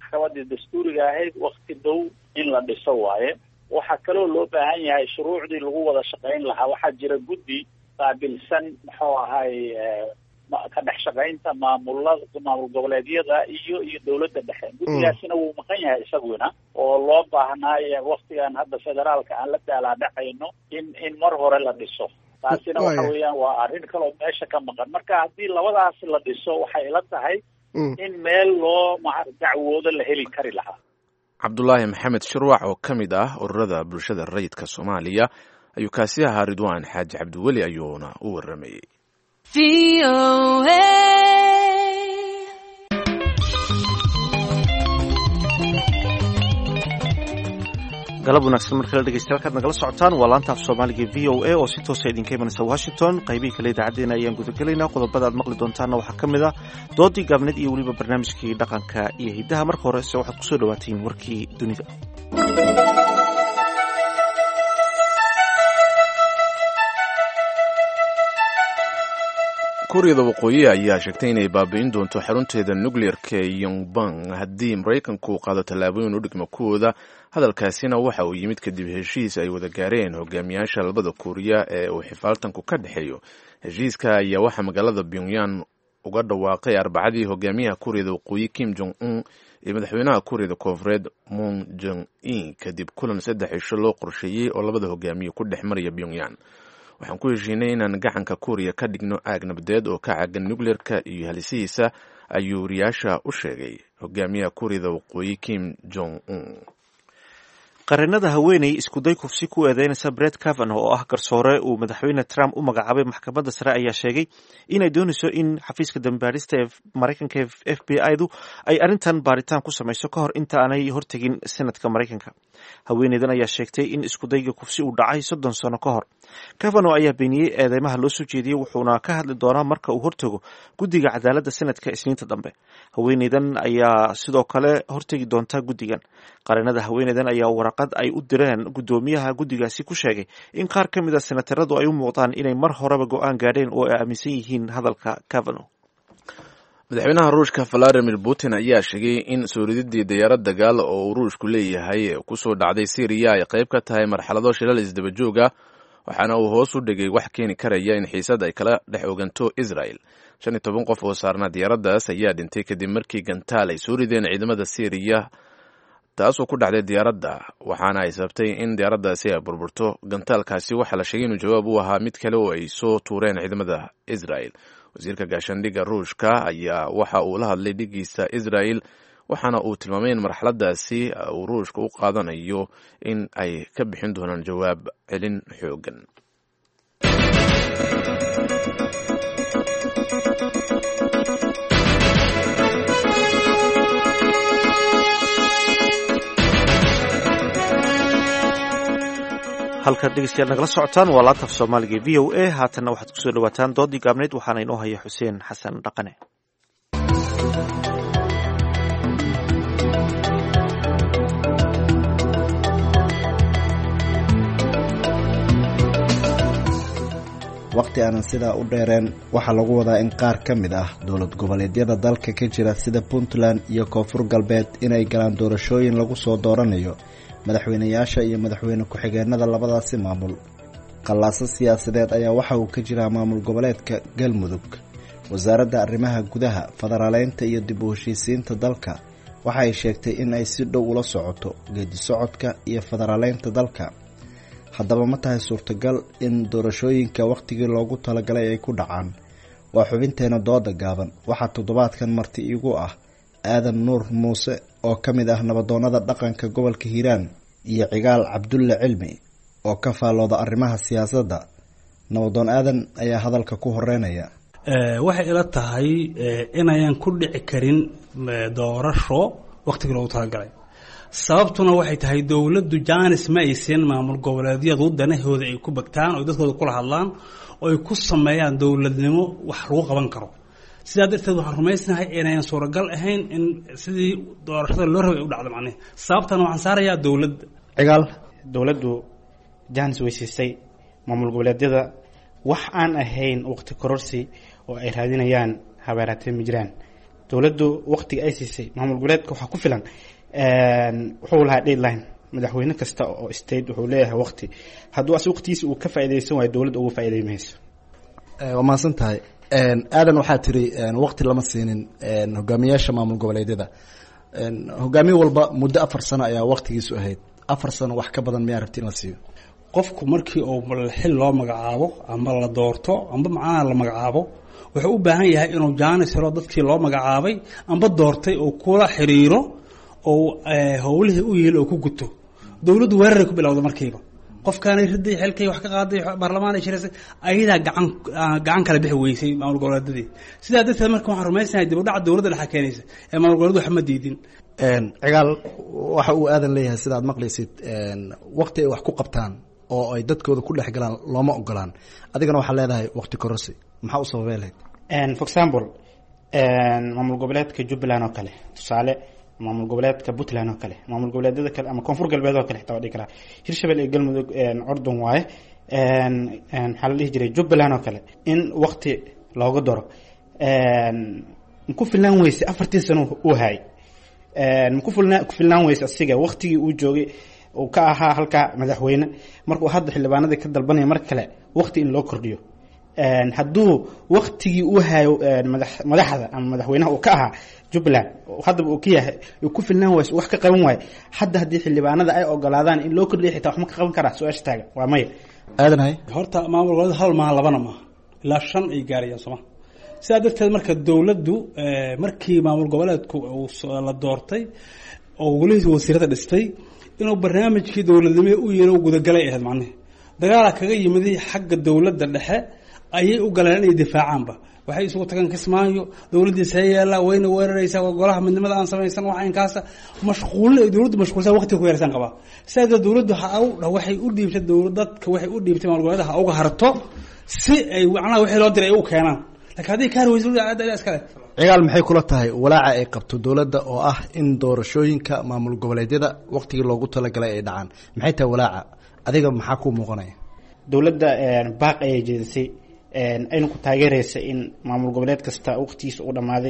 ahayd wakti dhow in la dhiso waaye waxaa kaloo loo baahan yahay shuruucdii lagu wada shaqayn lahaa waxaa jira guddi qaabilsan muxuu ahay ka dhex shaqaynta maamul goboleedyada iyo dawladda dhexe guddigaasina wuu maqan yahay isaguna oo loo baahnaayo waktigan hadda federaalka aan la daalaadhacayno in mar hore la dhiso taasina waxa weeyaan waa arrin kaloo meesha ka maqan marka haddii labadaas la dhiso waxay ila tahay in meel loo dacwoodo la heli kari lahaa cabdulaahi maxamed shirwac oo ka mid ah ururada bulshada rayidka Soomaaliya ayuu kaasi ahaa Ridwaan Xaaji Cabdiweli ayuuna u waramayay galab wanaagsan markale dhegeystayaal kaad nagala socotaan waa laanta af Soomaaliga VOA oo si toos ah idinka imanaysa Washington qaybihii kale idaacaddeena ayaan gudagelaynaa qodobada aad maqli doontaanna waxaa ka mid ah doodii gaabneed iyo weliba barnaamijkii dhaqanka iyo hidaha marka horese waxaad kusoo dhawaatiin warkii dunida kuuriyada waqooyi ayaa sheegtay inay baabi'in doonto xarunteeda nukleerka ee Yongbang haddii Maraykanku qaado tallaabooyin u dhigma kuwooda hadalkaasina waxa uu yimid kadib heshiis ay wada gaareen hogaamiyaasha labada Kuuriya ee uu xifaaltanku ka dhexeeyo heshiiska ayaa waxaa magaalada Pyongyang uga dhawaaqay Arbacadii hogaamiyaha Kuuriyada waqooyi Kim Jong-un iyo madaxweynaha Kuuriyada Koonfureed Moon Jae-in kadib kulan 3 cisho loo qorsheeyay oo labada hogaamiye ku dhex maraya Pyongyang waxaan ku heshiinay inaan gacanka Kuuriya ka dhigno aag nabadeed oo ka caagan nukleerka iyo halisihiisa ayuu riyaasha u sheegay hogaamiyaha Kuuriyada waqooyi Kim Jong-un qareenada haweeney iskuday kufsi ku eedeynaysa Brett Kavanaugh oo ah garsoore uu madaxweyne Trump u magacaabay maxkamadda sare ayaa sheegay inay doonayso in xafiiska dambaarista ee Mareykanka FBI-du ay arrintan baaritaan ku samayso ka hor inta aanay hortegin Senadka Mareykanka. Haweeneydan ayaa sheegtay in iskudayga kufsi uu dhacay 30 sano ka hor. Kavanaugh ayaa beeniyey eedeymaha loo soo jeediyey wuxuuna ka hadli doonaa marka uu hortago guddiga cadaaladda Senadka Isniinta dambe. Haweeneydan ayaa sidoo kale hortegi doonta guddigan. Qareenada haweeneydan ayaa waraqad ay u direen guddoomiyaha guddigaasi ku sheegay in qaar ka mid ah senataradu ay u muuqdaan inay mar horeba go'aan gaadheen oo ay aaminsan yihiin hadalka Kavanaugh. madaxweynaha ruushka Vladimir Putin ayaa sheegay in soo rididii diyaarad dagaal oo ruushku leeyahay ee ku soo dhacday Syria ay qayb ka tahay marxalado shilal isdaba joog ah waxaana uu hoos u dhigay wax keeni karaya in xiisad ay kala dhex oganto Israel. 15 qof oo saarnaa diyaaraddaas ayaa dhintay kadib markii gantaal ay soo rideen ciidamada Syria taasoo ku dhacday diyaaradda waxaana ay sababtay in diyaaraddaasi ay burburto. gantaalkaasi waxaa la sheegay inuu jawaab u ahaa mid kale oo ay soo tuureen ciidamada Israel. wasiirka gaashaandhigga ruushka ayaa waxa uu la hadlay dhigiisa Israel waxaana uu tilmaamay in marxaladaasi uu ruushka u qaadanayo in ay ka bixin doonaan jawaab celin xoogan. halkan dhegeystayaal nagala socotaan waa laanta af soomaaliga v o a haatanna waxaad kusoo dhawaataan doodii gaabneyd waxaana inoo haya xuseen xasan dhaqane. waqti aanan sidaa u dheereen waxaa lagu wadaa in qaar ka mid ah dowlad goboleedyada dalka ka jira sida puntland iyo koonfur galbeed inay galaan doorashooyin lagu soo dooranayo madaxweynayaasha iyo madaxweyne ku-xigeenada labadaasi maamul. qallaaso siyaasadeed ayaa waxa uu ka jiraa maamul goboleedka galmudug. wasaaradda arrimaha gudaha, federaaleynta iyo dib u heshiisiinta dalka waxa ay sheegtay in ay si dhow ula socoto geedi socodka iyo federaaleynta dalka. haddaba ma tahay suurtagal in doorashooyinka wakhtigii loogu talagalay ay ku dhacaan? waa xubinteena dooda gaaban. waxaa toddobaadkan marti iigu ah aadan nuur muuse oo ka mid ah nabadoonnada dhaqanka gobolka hiiraan iyo cigaal cabdulle cilmi oo ka faallooda arrimaha siyaasadda. nabadoon aadan ayaa hadalka ku horeynaya. waxay ila tahay inayan ku dhici karin doorasho wakhtigii loogu talagalay. sababtuna waxay tahay dowladdu jaanis ma aysan maamul goboleedyadu danahooda ay ku bagtaan oo dadkooda kula hadlaan oo ay ku sameeyaan dowladnimo wax lagu qaban karo. sidaa darteed waxaan rumaysnahay inayan suuragal ahayn in sidii doorashada loo rabay u dhacdo macnaheed. sababtana waxaan saarayaa dowladda. cigaal dowladdu jaanis weysiisay maamul goboleedyada wax aan ahayn waqti kororsi oo ay raadinayaan habeeraatee ma jiraan. dowladdu waqtiga ay siisay maamul goboleedka waxaa ku filan. wuxuu lahaa deadline madaxweyne kasta oo state wuxuu leeyahay waqti hadduu as waqtigiisa uu ka faa'iidaysan waayo dowladda uga faa'iiday mayso. waa mahadsan tahay aadan. waxaa tiri waqti lama siinin hogaamiyaasha maamul goboleedyada. hogaamiye walba muddo 4 sano ayaa waqtigiisu ahayd. 4 sano wax ka badan miyaa rabti in la siiyo? qofku markii uu xil loo magacaabo ama la doorto amba macnaha la magacaabo wuxuu u baahan yahay inuu jaanis helo dadkii loo magacaabay amba doortay oo kula xiriiro oo howlihii u yeelo oo ku guto. dowladdu weerar ku bilowda markiiba qofkaanay riday xilkay wax ka qaaday baarlamaan ay shiraysan ayadaa gacan kala bixi weysay maamul goboleedyadii. sidaa darteed marka waxaan rumaysanahay dib u dhaca dowladda dhexe keenaysa ee maamul goboleedyadu wax ma diidin. cigaal waxa uu aadan leeyahay sidaad maqlaysid waqti ay wax ku qabtaan oo ay dadkooda ku dhex galaan looma ogolaan. adigana waxaa leedahay waqti kororsi. maxaa u sababay lahayd? for example maamul goboleedka jubbaland oo kale tusaale maamul goboleedka puntland oo kale maamul goboleedyada kale ama koonfur galbeed oo kale xitaa waa dhihi karaa hirshabelle iyo galmudug cordon waaye. maxaa la dhihi jiray jubbaland oo kale in waqti looga daro ku filnaan weyse 4 sano uu hayay. ku filnaan weyse asiga waqtigii uu joogay uu ka ahaa halka madaxweyne markuu hadda xildhibaanadii ka dalbanaya mar kale waqti in loo kordhiyo. hadduu waqtigii uu hayo madaxda ama madaxweynaha uu ka ahaa jubbaland haddaba uu ka yahay ku filnaan wayso wax ka qaban waayo hadda haddii xildhibaanada ay ogolaadaan in loo kordhiyo xitaa wax ma ka qaban karaa? su-aasha taagan waa maya. aadanhay horta maamul goboleed hal maaha labana maaha ilaa 5 ay gaarayaan sooma. sidaa darteed marka dowladdu markii maamul goboleedku la doortay oo weliba wasiirada dhistay inuu barnaamijkii dowladnimo u yeelo gudagalay ahayd macnaheed. dagaala kaga yimid xagga dowladda dhexe ayay u galeen inay difaacaanba. waxay isugu tagaan Kismaayo dowladdiisa yeela wayna weeraraysaa golaha midnimada aan samaysan waxa inkaasa mashquul ay dowladdu mashquulsan waqti ku yeersan qaba. sidaa dowladdu waxay u dhiibtay dadka waxay u dhiibtay maamul goboleedaha uga harto si ay macnaha wixii loo diray u keenaan. laakiin haddii ka harweyso aad iskale. cigaal maxay kula tahay walaaca ay qabto dowladda oo ah in doorashooyinka maamul goboleedyada waqtigii loogu talagalay ay dhacaan? maxay tahay walaaca adiga maxaa ku muuqanaya? dowladda baaq ayay jeedisay aynu ku taageeraysa in maamul goboleed kasta waqtigiisa u dhamaaday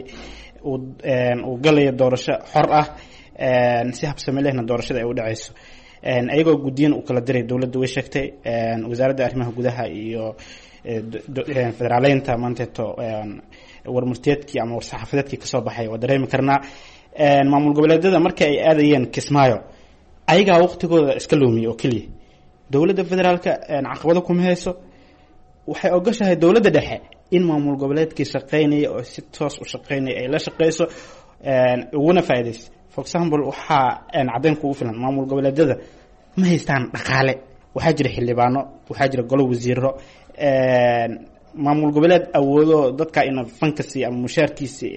uu galayo doorasho xor ah si habsami lehna doorashada ay u dhacayso. ayagoo guddiyan u kala diray dowladda way sheegtay. wasaaradda arrimaha gudaha iyo federaaleynta maanteeto warmurteedkii ama war-saxaafadeedkii kasoo baxay waa dareemi karnaa. maamul goboleedyada markii ay aadayeen Kismaayo ayagaa waqtigooda iska luumiyay oo keliya. dowladda federaalka caqabado kuma hayso. waxay ogashahay dowladda dhexe in maamul goboleedkii shaqeynaya oo si toos u shaqeynaya ay la shaqeyso uguna faa'iidayso. for example waxaa caddayn kugu filan maamul goboleedyada ma haystaan dhaqaale. waxaa jira xildhibaano, waxaa jira golo wasiiro. maamul goboleed awoodo dadka in fankasi ama mushaarkiisi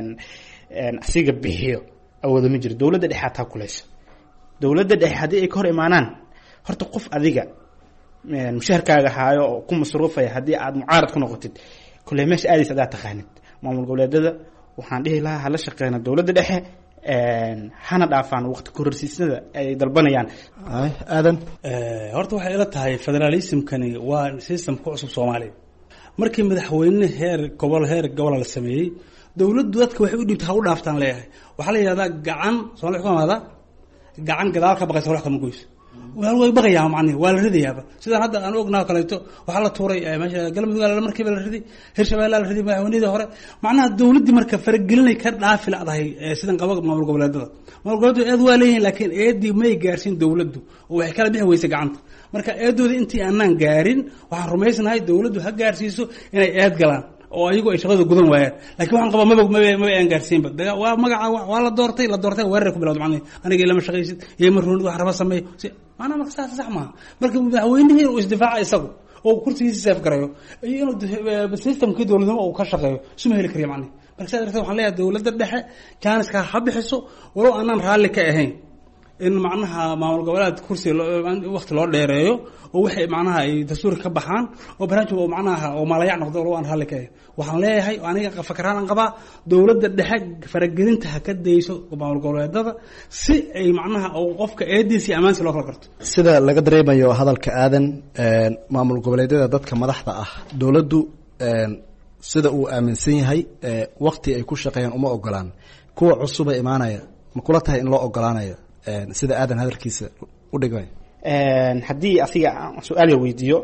asiga bixiyo awoodo ma jiro. dowladda dhexe hataa kuleyso. dowladda dhexe haddii ay ka hor imaanaan horta qof adiga mushaharkaaga haayo oo ku masruufaya haddii aad mucaarad ku noqotid kulley meesha aadaysa adaa taqaanid maamul goboleedyada waxaan dhihi lahaa hala shaqeyna dowladda dhexe hana dhaafaan waqti kororsiisada ay dalbanayaan. aadan horta waxay ila tahay federalismkani waa system ku cusub Soomaaliya markii madaxweyne heer gobol la sameeyay dowladdu dadka waxay u dhibtay ha u dhaaftaan leeyahay waxa la yiraahdaa gacan Soomaaliya xukuumada gacan gadaal ka baqaysa wax kama goys way baqayaan macni waa la ridayaaba sidaan hadda aan ognahay kaleeto waxa la tuuray meesha galmudug la markii la riday hirshabeelle la riday madaxweynihii hore macnaha dawladdi marka faragelinay ka dhaafi laadahay sidan qaba maamul goboleedyada aad waa leeyihiin laakiin eedii may gaarsiin dawladdu oo waxay kala bixi weysay gacanta marka eedooda intii aanan gaarin waxaan rumaysanahay dawladdu ha gaarsiiso inay eed galaan oo ayagu ay shaqada gudan waayeen laakiin waxaan qabaa ma aan gaarsiin bad waa magaca waa la doortay weerar ku bilowday macnaheedu aniga ilama shaqaysid iyo marruun wax raba sameeyo maana ma sax ma marka madaxweynaha uu isdifaaca isagu oo kursigiisa saaf garayo iyo inuu systemkii dawladnimo uu ka shaqeeyo suma heli kariyo macnaheedu marka saad rabtaa waxaan leeyahay dawladda dhexe jaaniska ha bixiso walow aanan raalli ka ahayn in macnaha maamul goboleed kursi waqti loo dheereeyo oo waxay macnaha ay dastuur ka baxaan oo barnaamij oo macnaha oo malayac noqdo oo aan hal ka waxaan leeyahay aniga fakaraan qabaa dawladda dhexe faragelinta ha ka dayso maamul goboleedada si ay macnaha oo qofka eediisi amaansi loo kala garto sida laga dareemayo hadalka aadan maamul goboleedyada dadka madaxda ah dawladdu sida uu aaminsan yahay waqti ay ku shaqeeyaan uma ogolaan kuwa cusub ee imaanaya ma kula tahay in loo ogolaanayo sida aadan hadalkiisa u dhigay haddii asiga su-aal weydiiyo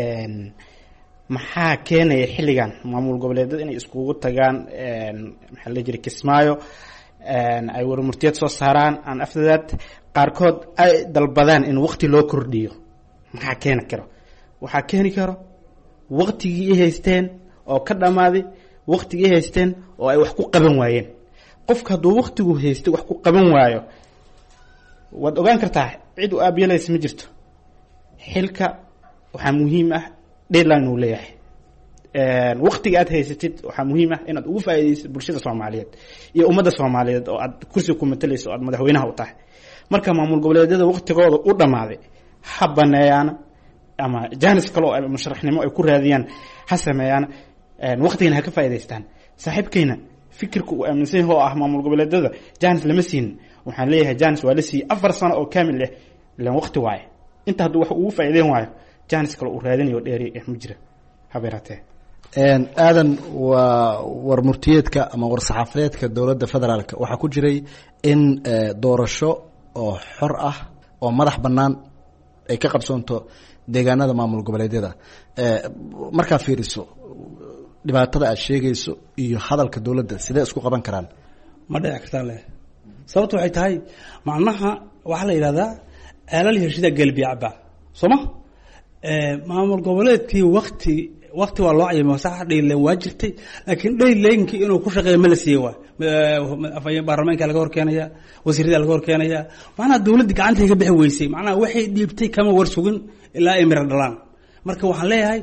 maxaa keenaya xilligan maamul goboleedyada inay iskugu tagaan maxaa la jira Kismaayo ay warmurtiyad soo saaraan aan afdadaad qaarkood ay dalbadaan in waqti loo kordhiyo maxaa keeni karo waxaa keeni karo waqtigii ay haysteen oo ka dhamaaday waqtigii ay haysteen oo ay wax ku qaban waayeen qofka hadduu waqtigu haystay wax ku qaban waayo waad ogaan kartaa cid u aabiyelaysa ma jirto xilka waxaa muhiim ah deadline uu leeyahay waqtiga aad haysatid waxaa muhiim ah inaad ugu faa'iideyso bulshada Soomaaliyeed iyo ummadda Soomaaliyeed oo aad kursi ku matalayso oo aad madaxweynaha u tahay marka maamul goboleedyada waqtigooda u dhamaaday ha baneeyaan ama jaanis kale oo musharaxnimo ay ku raadiyaan ha sameeyaan waqtigan ha ka faa'iideystaan saaxiibkeena fikirku uu aaminsan yahay oo ah maamul goboleedyada jaanis lama siin waxaan leeyahay jaanis waa la siiyay 4 sano oo kaamil ah ilaan waqti waaye inta hadduu wax ugu faa'iideyn waayo jaanis kale uu raadinayo dheeri ma jira habeeratee aadan waa warmurtiyeedka ama war-saxaafadeedka dowladda federaalka waxaa ku jiray in doorasho oo xor ah oo madax bannaan ay ka qabsoonto deegaanada maamul goboleedyada markaa fiiriso dhibaatada aad sheegayso iyo hadalka dawladda sidee isku qaban karaan ma dhici kartaa leh sababtu waxay tahay macnaha waxaa la yidhahdaa ceelal heshida galbiya cabaa sooma maamul goboleedkii waqti waa loo cayimay sax dhayleen waa jirtay laakiin dhayleenkii inuu ku shaqeeyo ma la siiyey waa baarlamaanka laga horkeenaya wasiirada laga horkeenaya macnaha dawladda gacantay ka bixi weysay macnaha waxay dhiibtay kama war sugin ilaa ay miro dhalaan marka waxaan leeyahay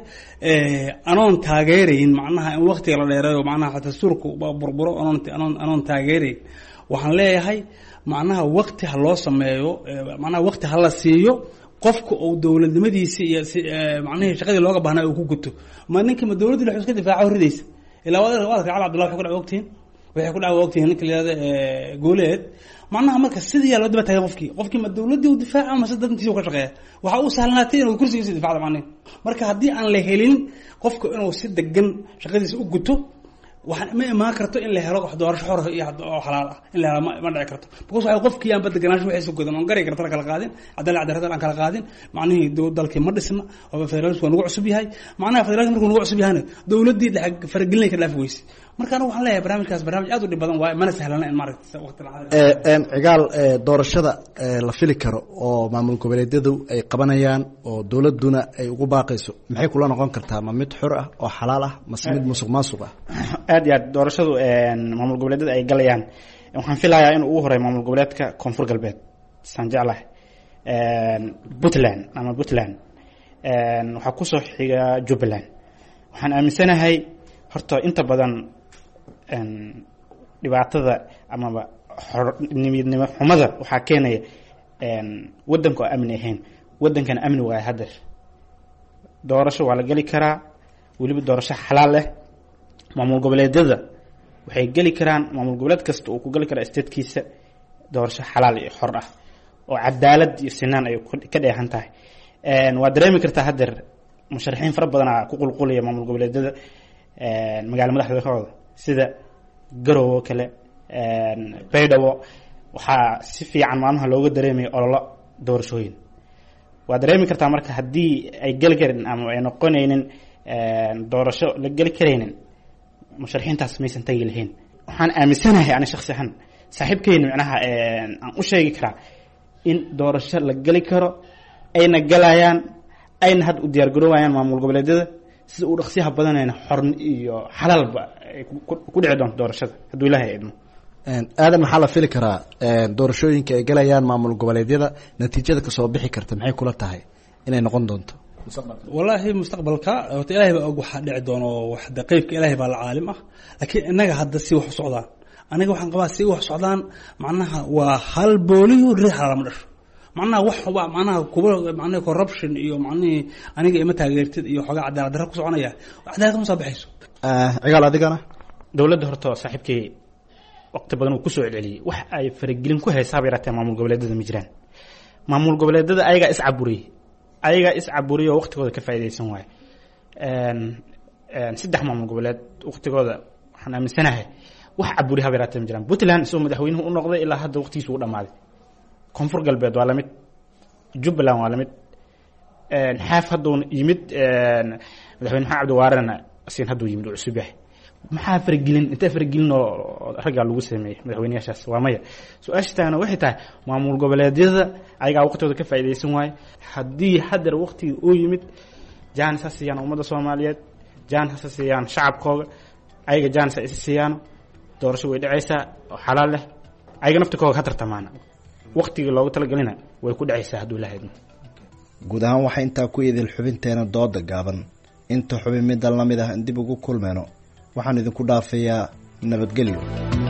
anoon taageerayn macnaha in waqtiga la dheereeyo macnaha dastuurku burburo anoon taageerayn waxaan leeyahay macnaha waqti ha loo sameeyo macnaha waqti ha la siiyo qofka oo dawladnimadiisa iyo macnaha shaqadii looga baahnaa uu ku guto ma ninka ma dawladdu la xuska difaaca ridaysa ilaa wada Cali Cabdullaahi ku dhaw waqtiin waxay ku dhaw waqtiin ninka leeyahay gooleed macnaha marka sidii loo daba taagay qofkii ma dawladdu u difaaca ama dadkiisa ka shaqeeya waxa uu sahlanaatay inuu kursigiisa difaaco macnaha marka haddii aan la helin qofka inuu si degan shaqadiisa u guto waxaan ma imaan karto in la helo wax doorasho xor iyo xalaal ah in la helo ma dhici karto because waxa qofkii aan badganaansho waxay godan on garay karto kala qaadin cadaalad aan kala qaadin macnaheedu dalkii ma dhisna oo federalism waa nagu cusub yahay macnaha federalism markuu nagu cusub yahay dawladdii dhax faragelinay ka dhaaf weysay marka anigu waxaan leeyahay barnaamijkaas barnaamij aad u dhib badan waa mana sahlana in maaragtay waqti la cigaal doorashada la fili karo oo maamul goboleedyadu ay qabanayaan oo dawladuna ay ugu baaqayso maxay kula noqon kartaa ma mid xor ah oo xalaal ah ma mid musuqmaasuq ah aad iyo aad doorashadu maamul goboleedyada ay galayaan waxaan filayaa in ugu horeeyo maamul goboleedka koonfur galbeed saan jeclahay Puntland waxaa kusoo xiga Jubbaland waxaan aaminsanahay horta inta badan dhibaatada amaba nimidnimo xumada waxaa keenaya wadanka oo amni ahayn wadankana amni waaye hadda doorasho waa la geli karaa weliba doorasho xalaal leh maamul goboleedyada waxay geli karaan maamul goboleed kasta uu ku geli karaa statekiisa doorasho xalaal iyo xor ah oo cadaalad iyo sinaan ay ka dheehan tahay waa dareemi kartaa haddeer musharaxiin fara badan ku qulqulaya maamul goboleedyada magaalo madaxdooda sida garowe oo kale baydhabo waxaa si fiican maalmaha looga dareemaya ololo doorashooyin waa dareemi kartaa marka haddii ay geli karin ama ay noqonaynin doorasho la geli karaynin musharaxiintaas maysan tagi lahayn waxaan aaminsanahay ani shaksi ahaan saaxiibkeyna micnaha aan u sheegi karaa in doorasho la geli karo ayna galayaan ayna hadda u diyaargaroowayaan maamul goboleedyada sida uu dhaqsiyaha badanayna xorn iyo xalaalba ay ku dhici doonto doorashada hadduu ilaahay idmo aadan maxaa la fili karaa doorashooyinka ay galayaan maamul goboleedyada natiijada kasoo bixi karta maxay kula tahay inay noqon doonto wallaahi mustaqbalka horta ilaahay baa og waxaa dhici doono waxda qeybka ilaahay baa la caalim ah laakiin innaga hadda si wax u socdaan aniga waxaan qabaa si wax socdaan macnaha waa hal booliyo riix lama dhasho macnaha wax waa macnaha kuba macnaha corruption iyo macnaha aniga ima taageertid iyo xogaa cadaalad darro ku soconaya cadaalad ma soo baxayso cigaal adigana dawladda horta saaxiibkii waqti badan uu ku soo celceliyay wax ay faragelin ku haysaa bay raatay maamul goboleedyada ma jiraan maamul goboleedyada ayagaa is caburiyo waqtigooda ka faa'iideysan waaye saddex maamul goboleed waqtigooda waxaan aaminsanahay wax caburi haba raatay ma jiraan Puntland isoo madaxweynuhu u noqday ilaa hadda waqtigiisu u dhamaaday koonfur galbeed waa la mid Jubbaland waa la mid xaaf hadduu yimid madaxweyne maxamed cabdi waarana asiin hadduu yimid uu cusub yahay maxaa fargelin inta fargelin oo ragga lagu sameeyay madaxweynayaashaas waa maya su-aashtaana waxay tahay maamul goboleedyada ayagaa waqtigooda ka faa'iideysan waaye haddii haddar waqtigii uu yimid jaanis ha siiyaan ummadda soomaaliyeed jaanis ha siiyaan shacabkooga ayaga jaanis ha is siiyaan doorasho way dhacaysaa oo xalaal leh ayaga naftikooga ka tartamaana waqtigii loogu talagelina way ku dhacaysaa hadduu ilaahay idmo guud ahaan waxaa intaa ku idil xubinteena dooda gaaban inta xubin middan la mid ah in dib ugu kulmeyno waxaan idinku dhaafayaa nabadgelyo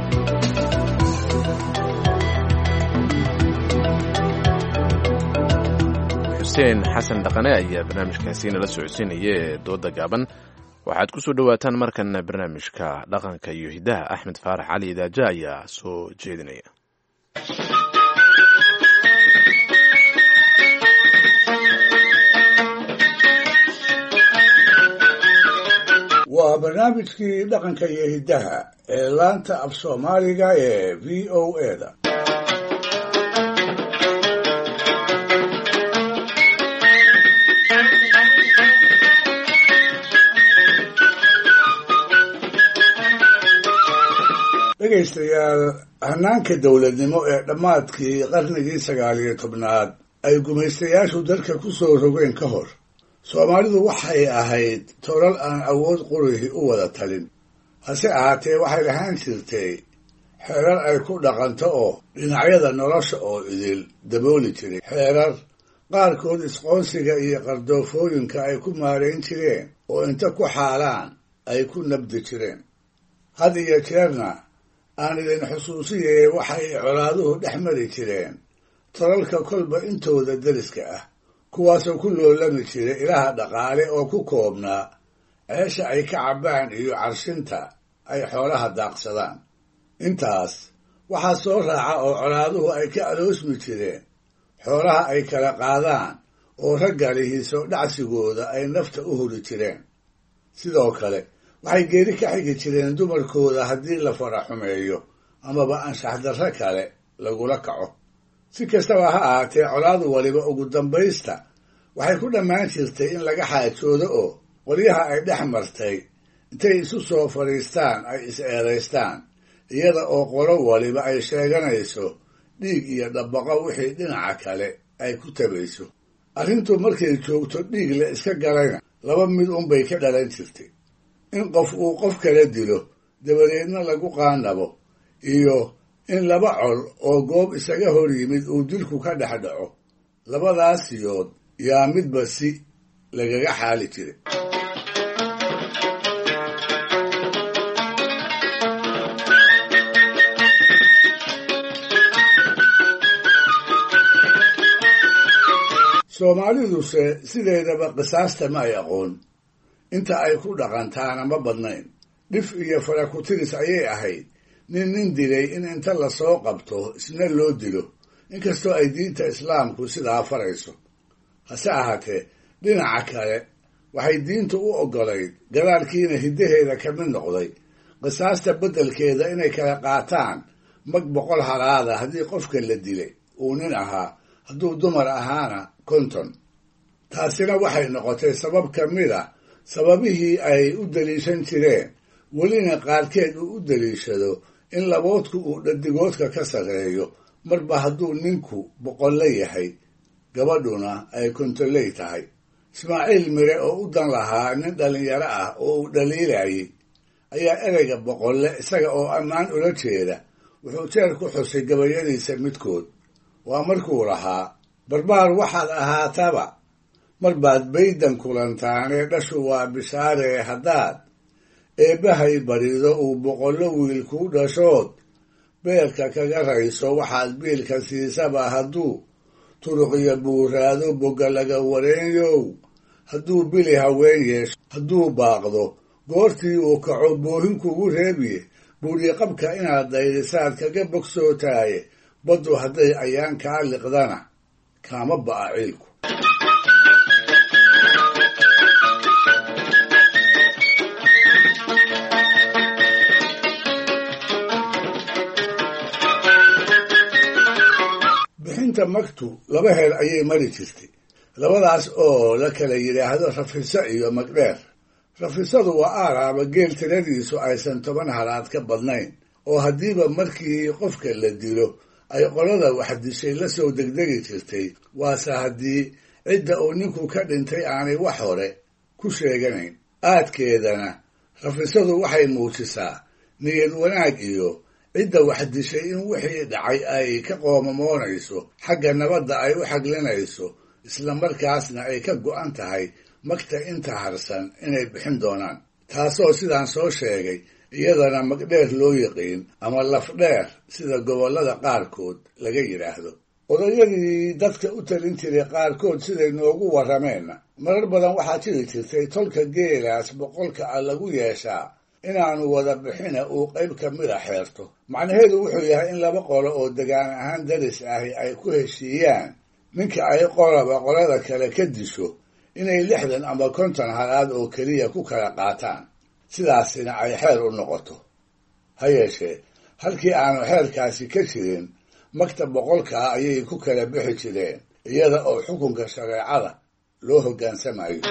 xuseen xasan dhaqane ayaa barnaamijkaasi nala socodsiinaya ee dooda gaaban waxaad ku soo dhowaataan markana barnaamijka dhaqanka iyo hidaha axmed faarax cali idaaja ayaa soo jeedinaya waa barnaamijkii dhaqanka iyo hiddaha ee laanta af soomaaliga ee v o a-da dhegaystayaal hanaanka dowladnimo ee dhammaadkii qarnigii 19 ay gumaystayaashu dalka ku soo rogeen ka hor soomaalidu waxay ahayd tolal aan awood qurihi u wada talin hase ahaatee waxay lahaan jirtay xeerar ay ku dhaqanto oo dhinacyada nolosha oo idil dabooli jiray xeerar qaarkood isqoonsiga iyo qardoofooyinka ay ku maarayn jireen oo inta ku xaalaan ay ku nabdi jireen had iyo jeerna aan idin xusuusiyee waxay colaaduhu dhex mari jireen tolalka kolba intooda deriska ah kuwaasoo ku loolami jiray ilaha dhaqaale oo ku koobnaa ceesha ay ka cabbaan iyo carshinta ay xoolaha daaqsadaan intaas waxaa soo raaca oo colaaduhu ay ka aloosmi jireen xoolaha ay kala qaadaan oo ragga lihiiso dhacsigooda ay nafta u huri jireen sidoo kale waxay geeri ka xigi jireen dumarkooda haddii la fara xumeeyo amaba anshax darro kale lagula kaco si kastaba ha ahaatee colaadu waliba ugu dambaysta waxay ku dhammaan jirtay in laga xaajoodo oo qolyaha ay dhex martay intay isu soo fadhiistaan ay is-eedaystaan iyada oo qolo waliba ay sheeganayso dhiig iyo dhabbaqo wixii dhinaca kale ay ku tabayso arrintu markay joogto dhiig la iska galayna laba mid unbay ka dhalan jirtay in qof uu qof kala dilo dabadeedna lagu qaanabo iyo in laba col oo goob isaga hor yimid uu dilku ka dhex dhaco labadaas yood yaa midba si lagaga xaali jiray soomaaliduse sideedaba qisaasta ma ay aqoon inta ay ku dhaqantaana ma badnayn dhif iyo farakutiris ayay ahayd nin dilay in inta lasoo qabto isna loo dilo inkastoo ay diinta islaamku sidaa farayso hase ahaatee dhinaca kale waxay diintu u oggolayd gadaalkiina hiddaheeda ka mid noqday qisaasta beddelkeeda inay kala qaataan mag 100 halaada haddii qofka la dilay uu nin ahaa hadduu dumar ahaana 50. taasina waxay noqotay sabab ka mid a sababihii ay u daliishan jireen welina qaarkeed uu u daliishado in laboodku uu dhadigoodka ka sarreeyo marba hadduu ninku 100 yahay gabadhuna ay 50 tahay. Ismaaciil Mire oo u dan lahaa nin dhalinyaro ah oo uu dhaliilayay ayaa ereyga 100 isaga oo ammaan ula jeeda wuxuu jeer ku xusay gabayadiisa midkood. waa markuu lahaa barbaar waxaad ahaataba marbaad baydan kulantaanee dhashu waa bishaaree haddaad eebbahay barido uu 100 wiil ku dhashood beerka kaga rayso waxaad biilka siisaba hadduu turuqiyo buuraado bogga laga wareenyow hadduu bili haween yeesho hadduu baaqdo goortii uu kaco boohin kugu reebiye buuriye qabka inaad daydisaad kaga bogsootaaye baddu hadday ayaan kaa liqdana kaama ba'a ciilku. bixinta magtu 2 heer ayay mari jirtay labadaas oo la kala yidhaahdo rafiso iyo magdheer. rafisadu waa aaraaba geel tiradiisu aysan 10 halaad ka badnayn oo haddiiba markii qofka la dilo ay qolada wax dishay la soo degdegi jirtay waase haddii cidda uu ninku ka dhintay aanay wax hore ku sheeganayn. aadkeedana rafisadu waxay muujisaa niyad wanaag iyo cidda wax dishay in wixii dhacay ay ka qoomamoonayso xagga nabadda ay u xaglinayso isla markaasna ay ka go'an tahay magta inta harsan inay bixin doonaan taasoo sidaan soo sheegay iyadana magdheer loo yaqiin ama lafdheer sida gobollada qaarkood laga yidhaahdo. odayadii dadka u talin jiray qaarkood siday noogu warrameenna marar badan waxaa jiri jirtay tolka geelaas 100 ah lagu yeeshaa inaanu wada bixina uu qayb ka mida xeerto. macnaheedu wuxuu yahay in 2 qolo oo degaan ahaan daris ahi ay ku heshiiyaan ninka ay qolaba qolada kale ka disho inay 60 ama 50 halaad oo keliya ku kala qaataan sidaasina ay xeer u noqoto. ha yeeshee halkii aanu xeerkaasi ka jirin magta 100 ah ayay ku kala bixi jireen iyada oo xukunka shareecada loo hoggaansamayo.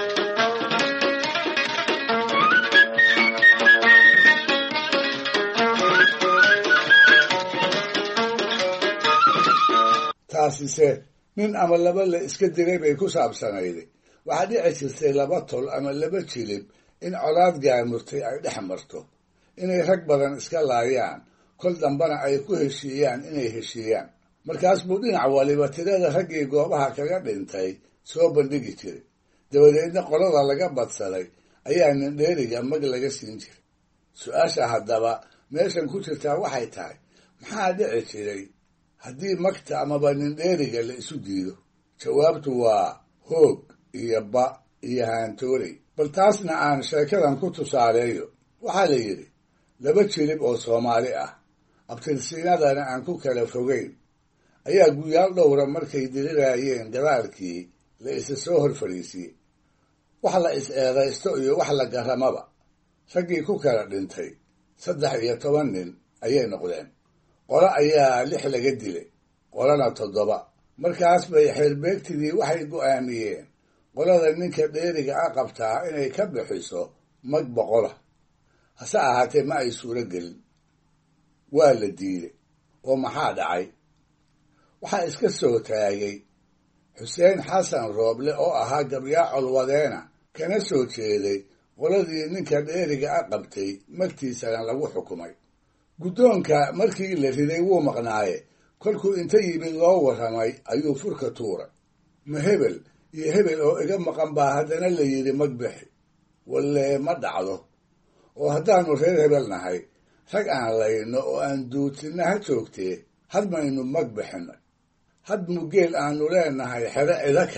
taasise nin ama 2 la iska dilay bay ku saabsanayday. waxaa dhici jirtay 2 tol ama 2 jilib in colaad gaamurtay ay dhex marto inay rag badan iska laayaan kol dambana ay ku heshiiyaan inay heshiiyaan. markaas buu dhinac waliba tirada raggii goobaha kaga dhintay soo bandhigi jiray dabadeedna qolada laga badsaday ayaa nindheeriga mag laga siin jiray. su-aasha haddaba meeshan ku jirtaa waxay tahay maxaa dhici jiray haddii magta amaba nindheeriga la isu diido? jawaabtu waa hoog iyo ba iyo haantooley. bal taasna aan sheekadan ku tusaaleeyo. waxaa la yidhi 2 jilib oo Soomaali ah abtirsiinadana aan ku kala fogeyn ayaa guyaal dhowra markay dirirayeen gadaalkii la isa soo hor fadhiisiyey. wax la is eedaysto iyo wax la garamaba raggii ku kala dhintay 13 nin ayay noqdeen. qolo ayaa 6 laga dilay qolana 7. markaas bay xeerbeegtidii waxay go'aamiyeen qolada ninka dheeriga ah qabtaa inay ka bixiso mag 100. hase ahaatee ma ay suuro gelin. waa la diiday oo maxaa dhacay? waxaa iska soo taagay xuseen xasan rooble oo ahaa gabyaa colwadeena kana soo jeeday qoladii ninka dheeriga ah qabtay magtiisana lagu xukumay. guddoonka markii la riday wuu maqnaaye kolkuu inta yimid loo warramay ayuu furka tuuray. ma hebel iyo hebel oo iga maqan baa haddana la yidhi mag bixi. walle ma dhacdo oo haddaannu reer hebel nahay rag aan layno oo aan duudsinna ha joogtee had maynu mag bixinay. had mugeel aannu leenahay xero cida kale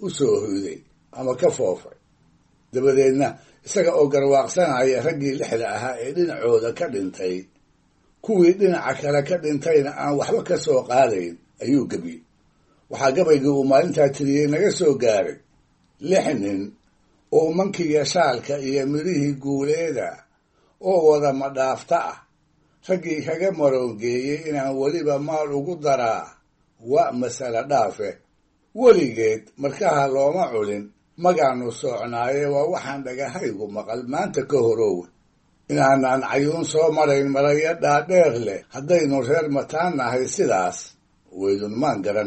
u soo hoyday ama ka foofay dabadeedna isaga oo garwaaqsanaya raggii lixda ahaa ee dhinacooda ka dhintay kuwii dhinaca kale ka dhintayna aan waxba ka soo qaadayn ayuu gebiyey waxaa gabaygii uu maalintaa tiriyey naga soo gaaray 6 nin oo mankiga shaalka iyo midhihii guuleeda oo wada madhaafta ah raggii kaga maroongeeyey inaan weliba maal ugu daraa waa masale dhaafe weligeed markaha looma culin magaanu soocnaaye waa waxaan dhagahaygu maqal maanta ka horoowe inaanaan cayuun soo marayn maraya dhaadheer leh haddaynu reer mataan nahay sidaas weydun maan garan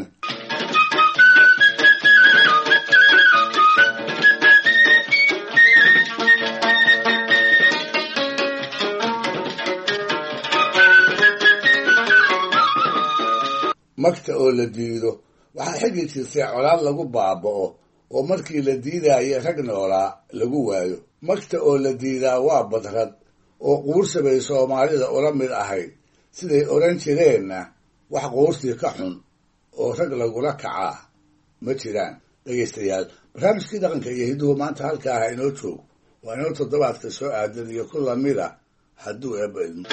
magta oo la diido waxaa xigi jirtay colaad lagu baaba'o oo markii la diidaayo rag noolaa lagu waayo magta oo la diidaa waa badrad oo quursi bay soomaalida ula mid ahayd siday odhan jireenna wax quursi ka xun oo rag lagula kacaa ma jiraan dhegaystayaal barnaamijkii dhaqanka iyo hidduhu maanta halkaa ha inoo joog waa inoo toddobaadka soo aadan iyo ku lamida hadduu eebba idmo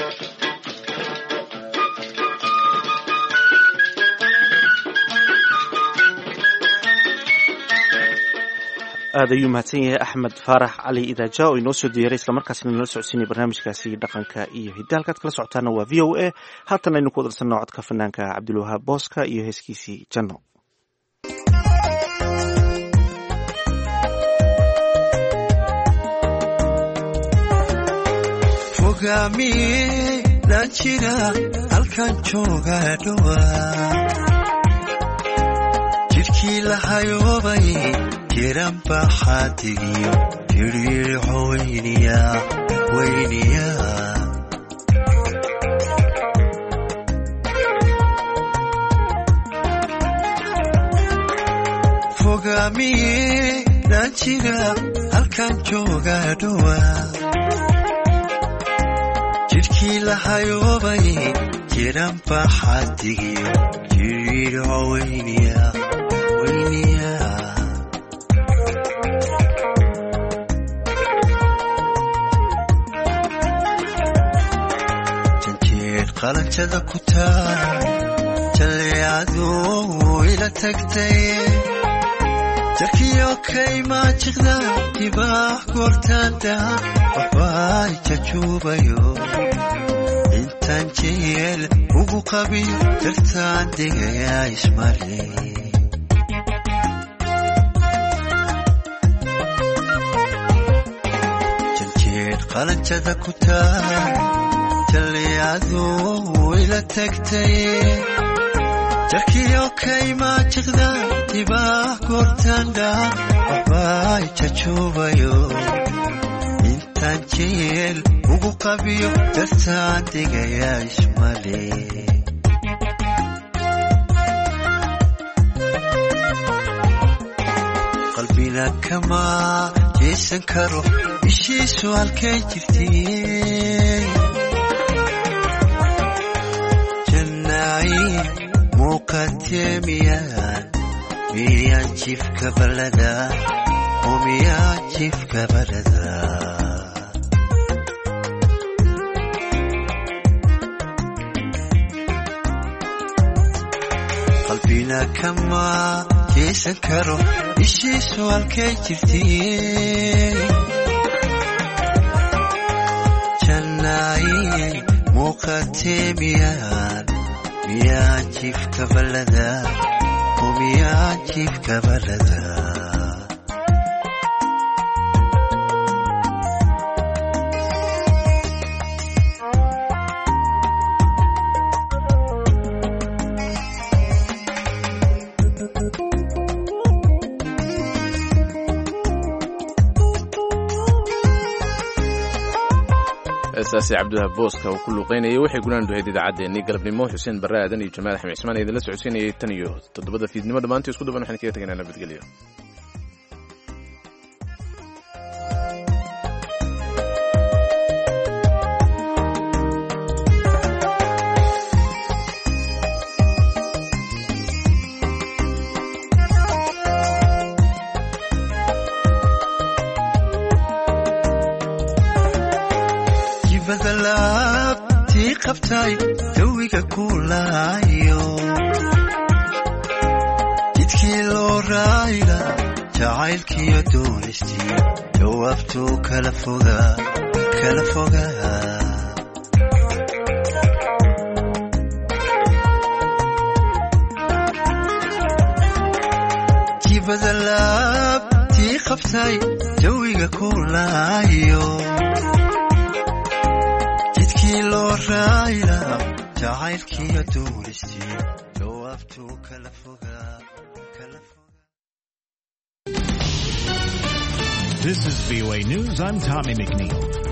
aad ayuu mahadsan yahay axmed faarax cali idaaja oo inoo soo diyaray islamarkaasina nala socodsiinay barnaamijkaasi dhaqanka iyo hidda halkaad kala socotaana waa v o a haatan aynu ku wadarsanno codka fanaanka cabdilwahaab booska iyo heeskiisii janno fogaamiye daan jira halkan jooga dhowaa jidhkii la hayoobay jiran baxaadigiyo yidhiidho weyniya fogaamiye daan jira halkan jooga dhowaa jidhkii la hayoobay jiran baxaadigiyo yidhiidho weyniya qalanjada ku taal jalleecadu ila tagtay jarkiyo kaymaa jiqda dibaax goortaanda waxbay jajuubayo intaan jeel ugu qabiyo dartaan degayaa ismale janjeed qalanjada ku taal jalleecadu ila tagtay jarkiyo kaymaa jiqda dibaax goortaanda waxbay jajuubayo intaan jeel ugu qabiyo dartaan degayaa ismale qalbina kama jeesan karo ishiisu halkay jirtay muuqatee miyaan jifka balada oo miyaan jifka balada qalbina kama jeesan karo ishiisu halkay jirtay jannaay muuqatee miyaan jifka balada oo miyaan jifka balada heestaasi cabdiwahaab booska uu ku luuqaynayay waxay gulaan duhayd idaacaddeenii galabnimo xuseen barre aadan iyo jamaal axmed cismaan idinla socodsiinayay tan iyo 7 fiidnimo dhammaantii isku duban waxaan kaga tegaynaa nabadgelyo jibada laabtii qabtay jawiga kulaayo jidkii loo raayla jacaylkiyo doonistii jawaabtuu kala fogaa jibada laabtii qabtay jawiga kulaayo jidkii loo raayla jacaylkiyo doonistii jawaabtuu kala fogaa. This is VOA News. I'm Tommy McNeil.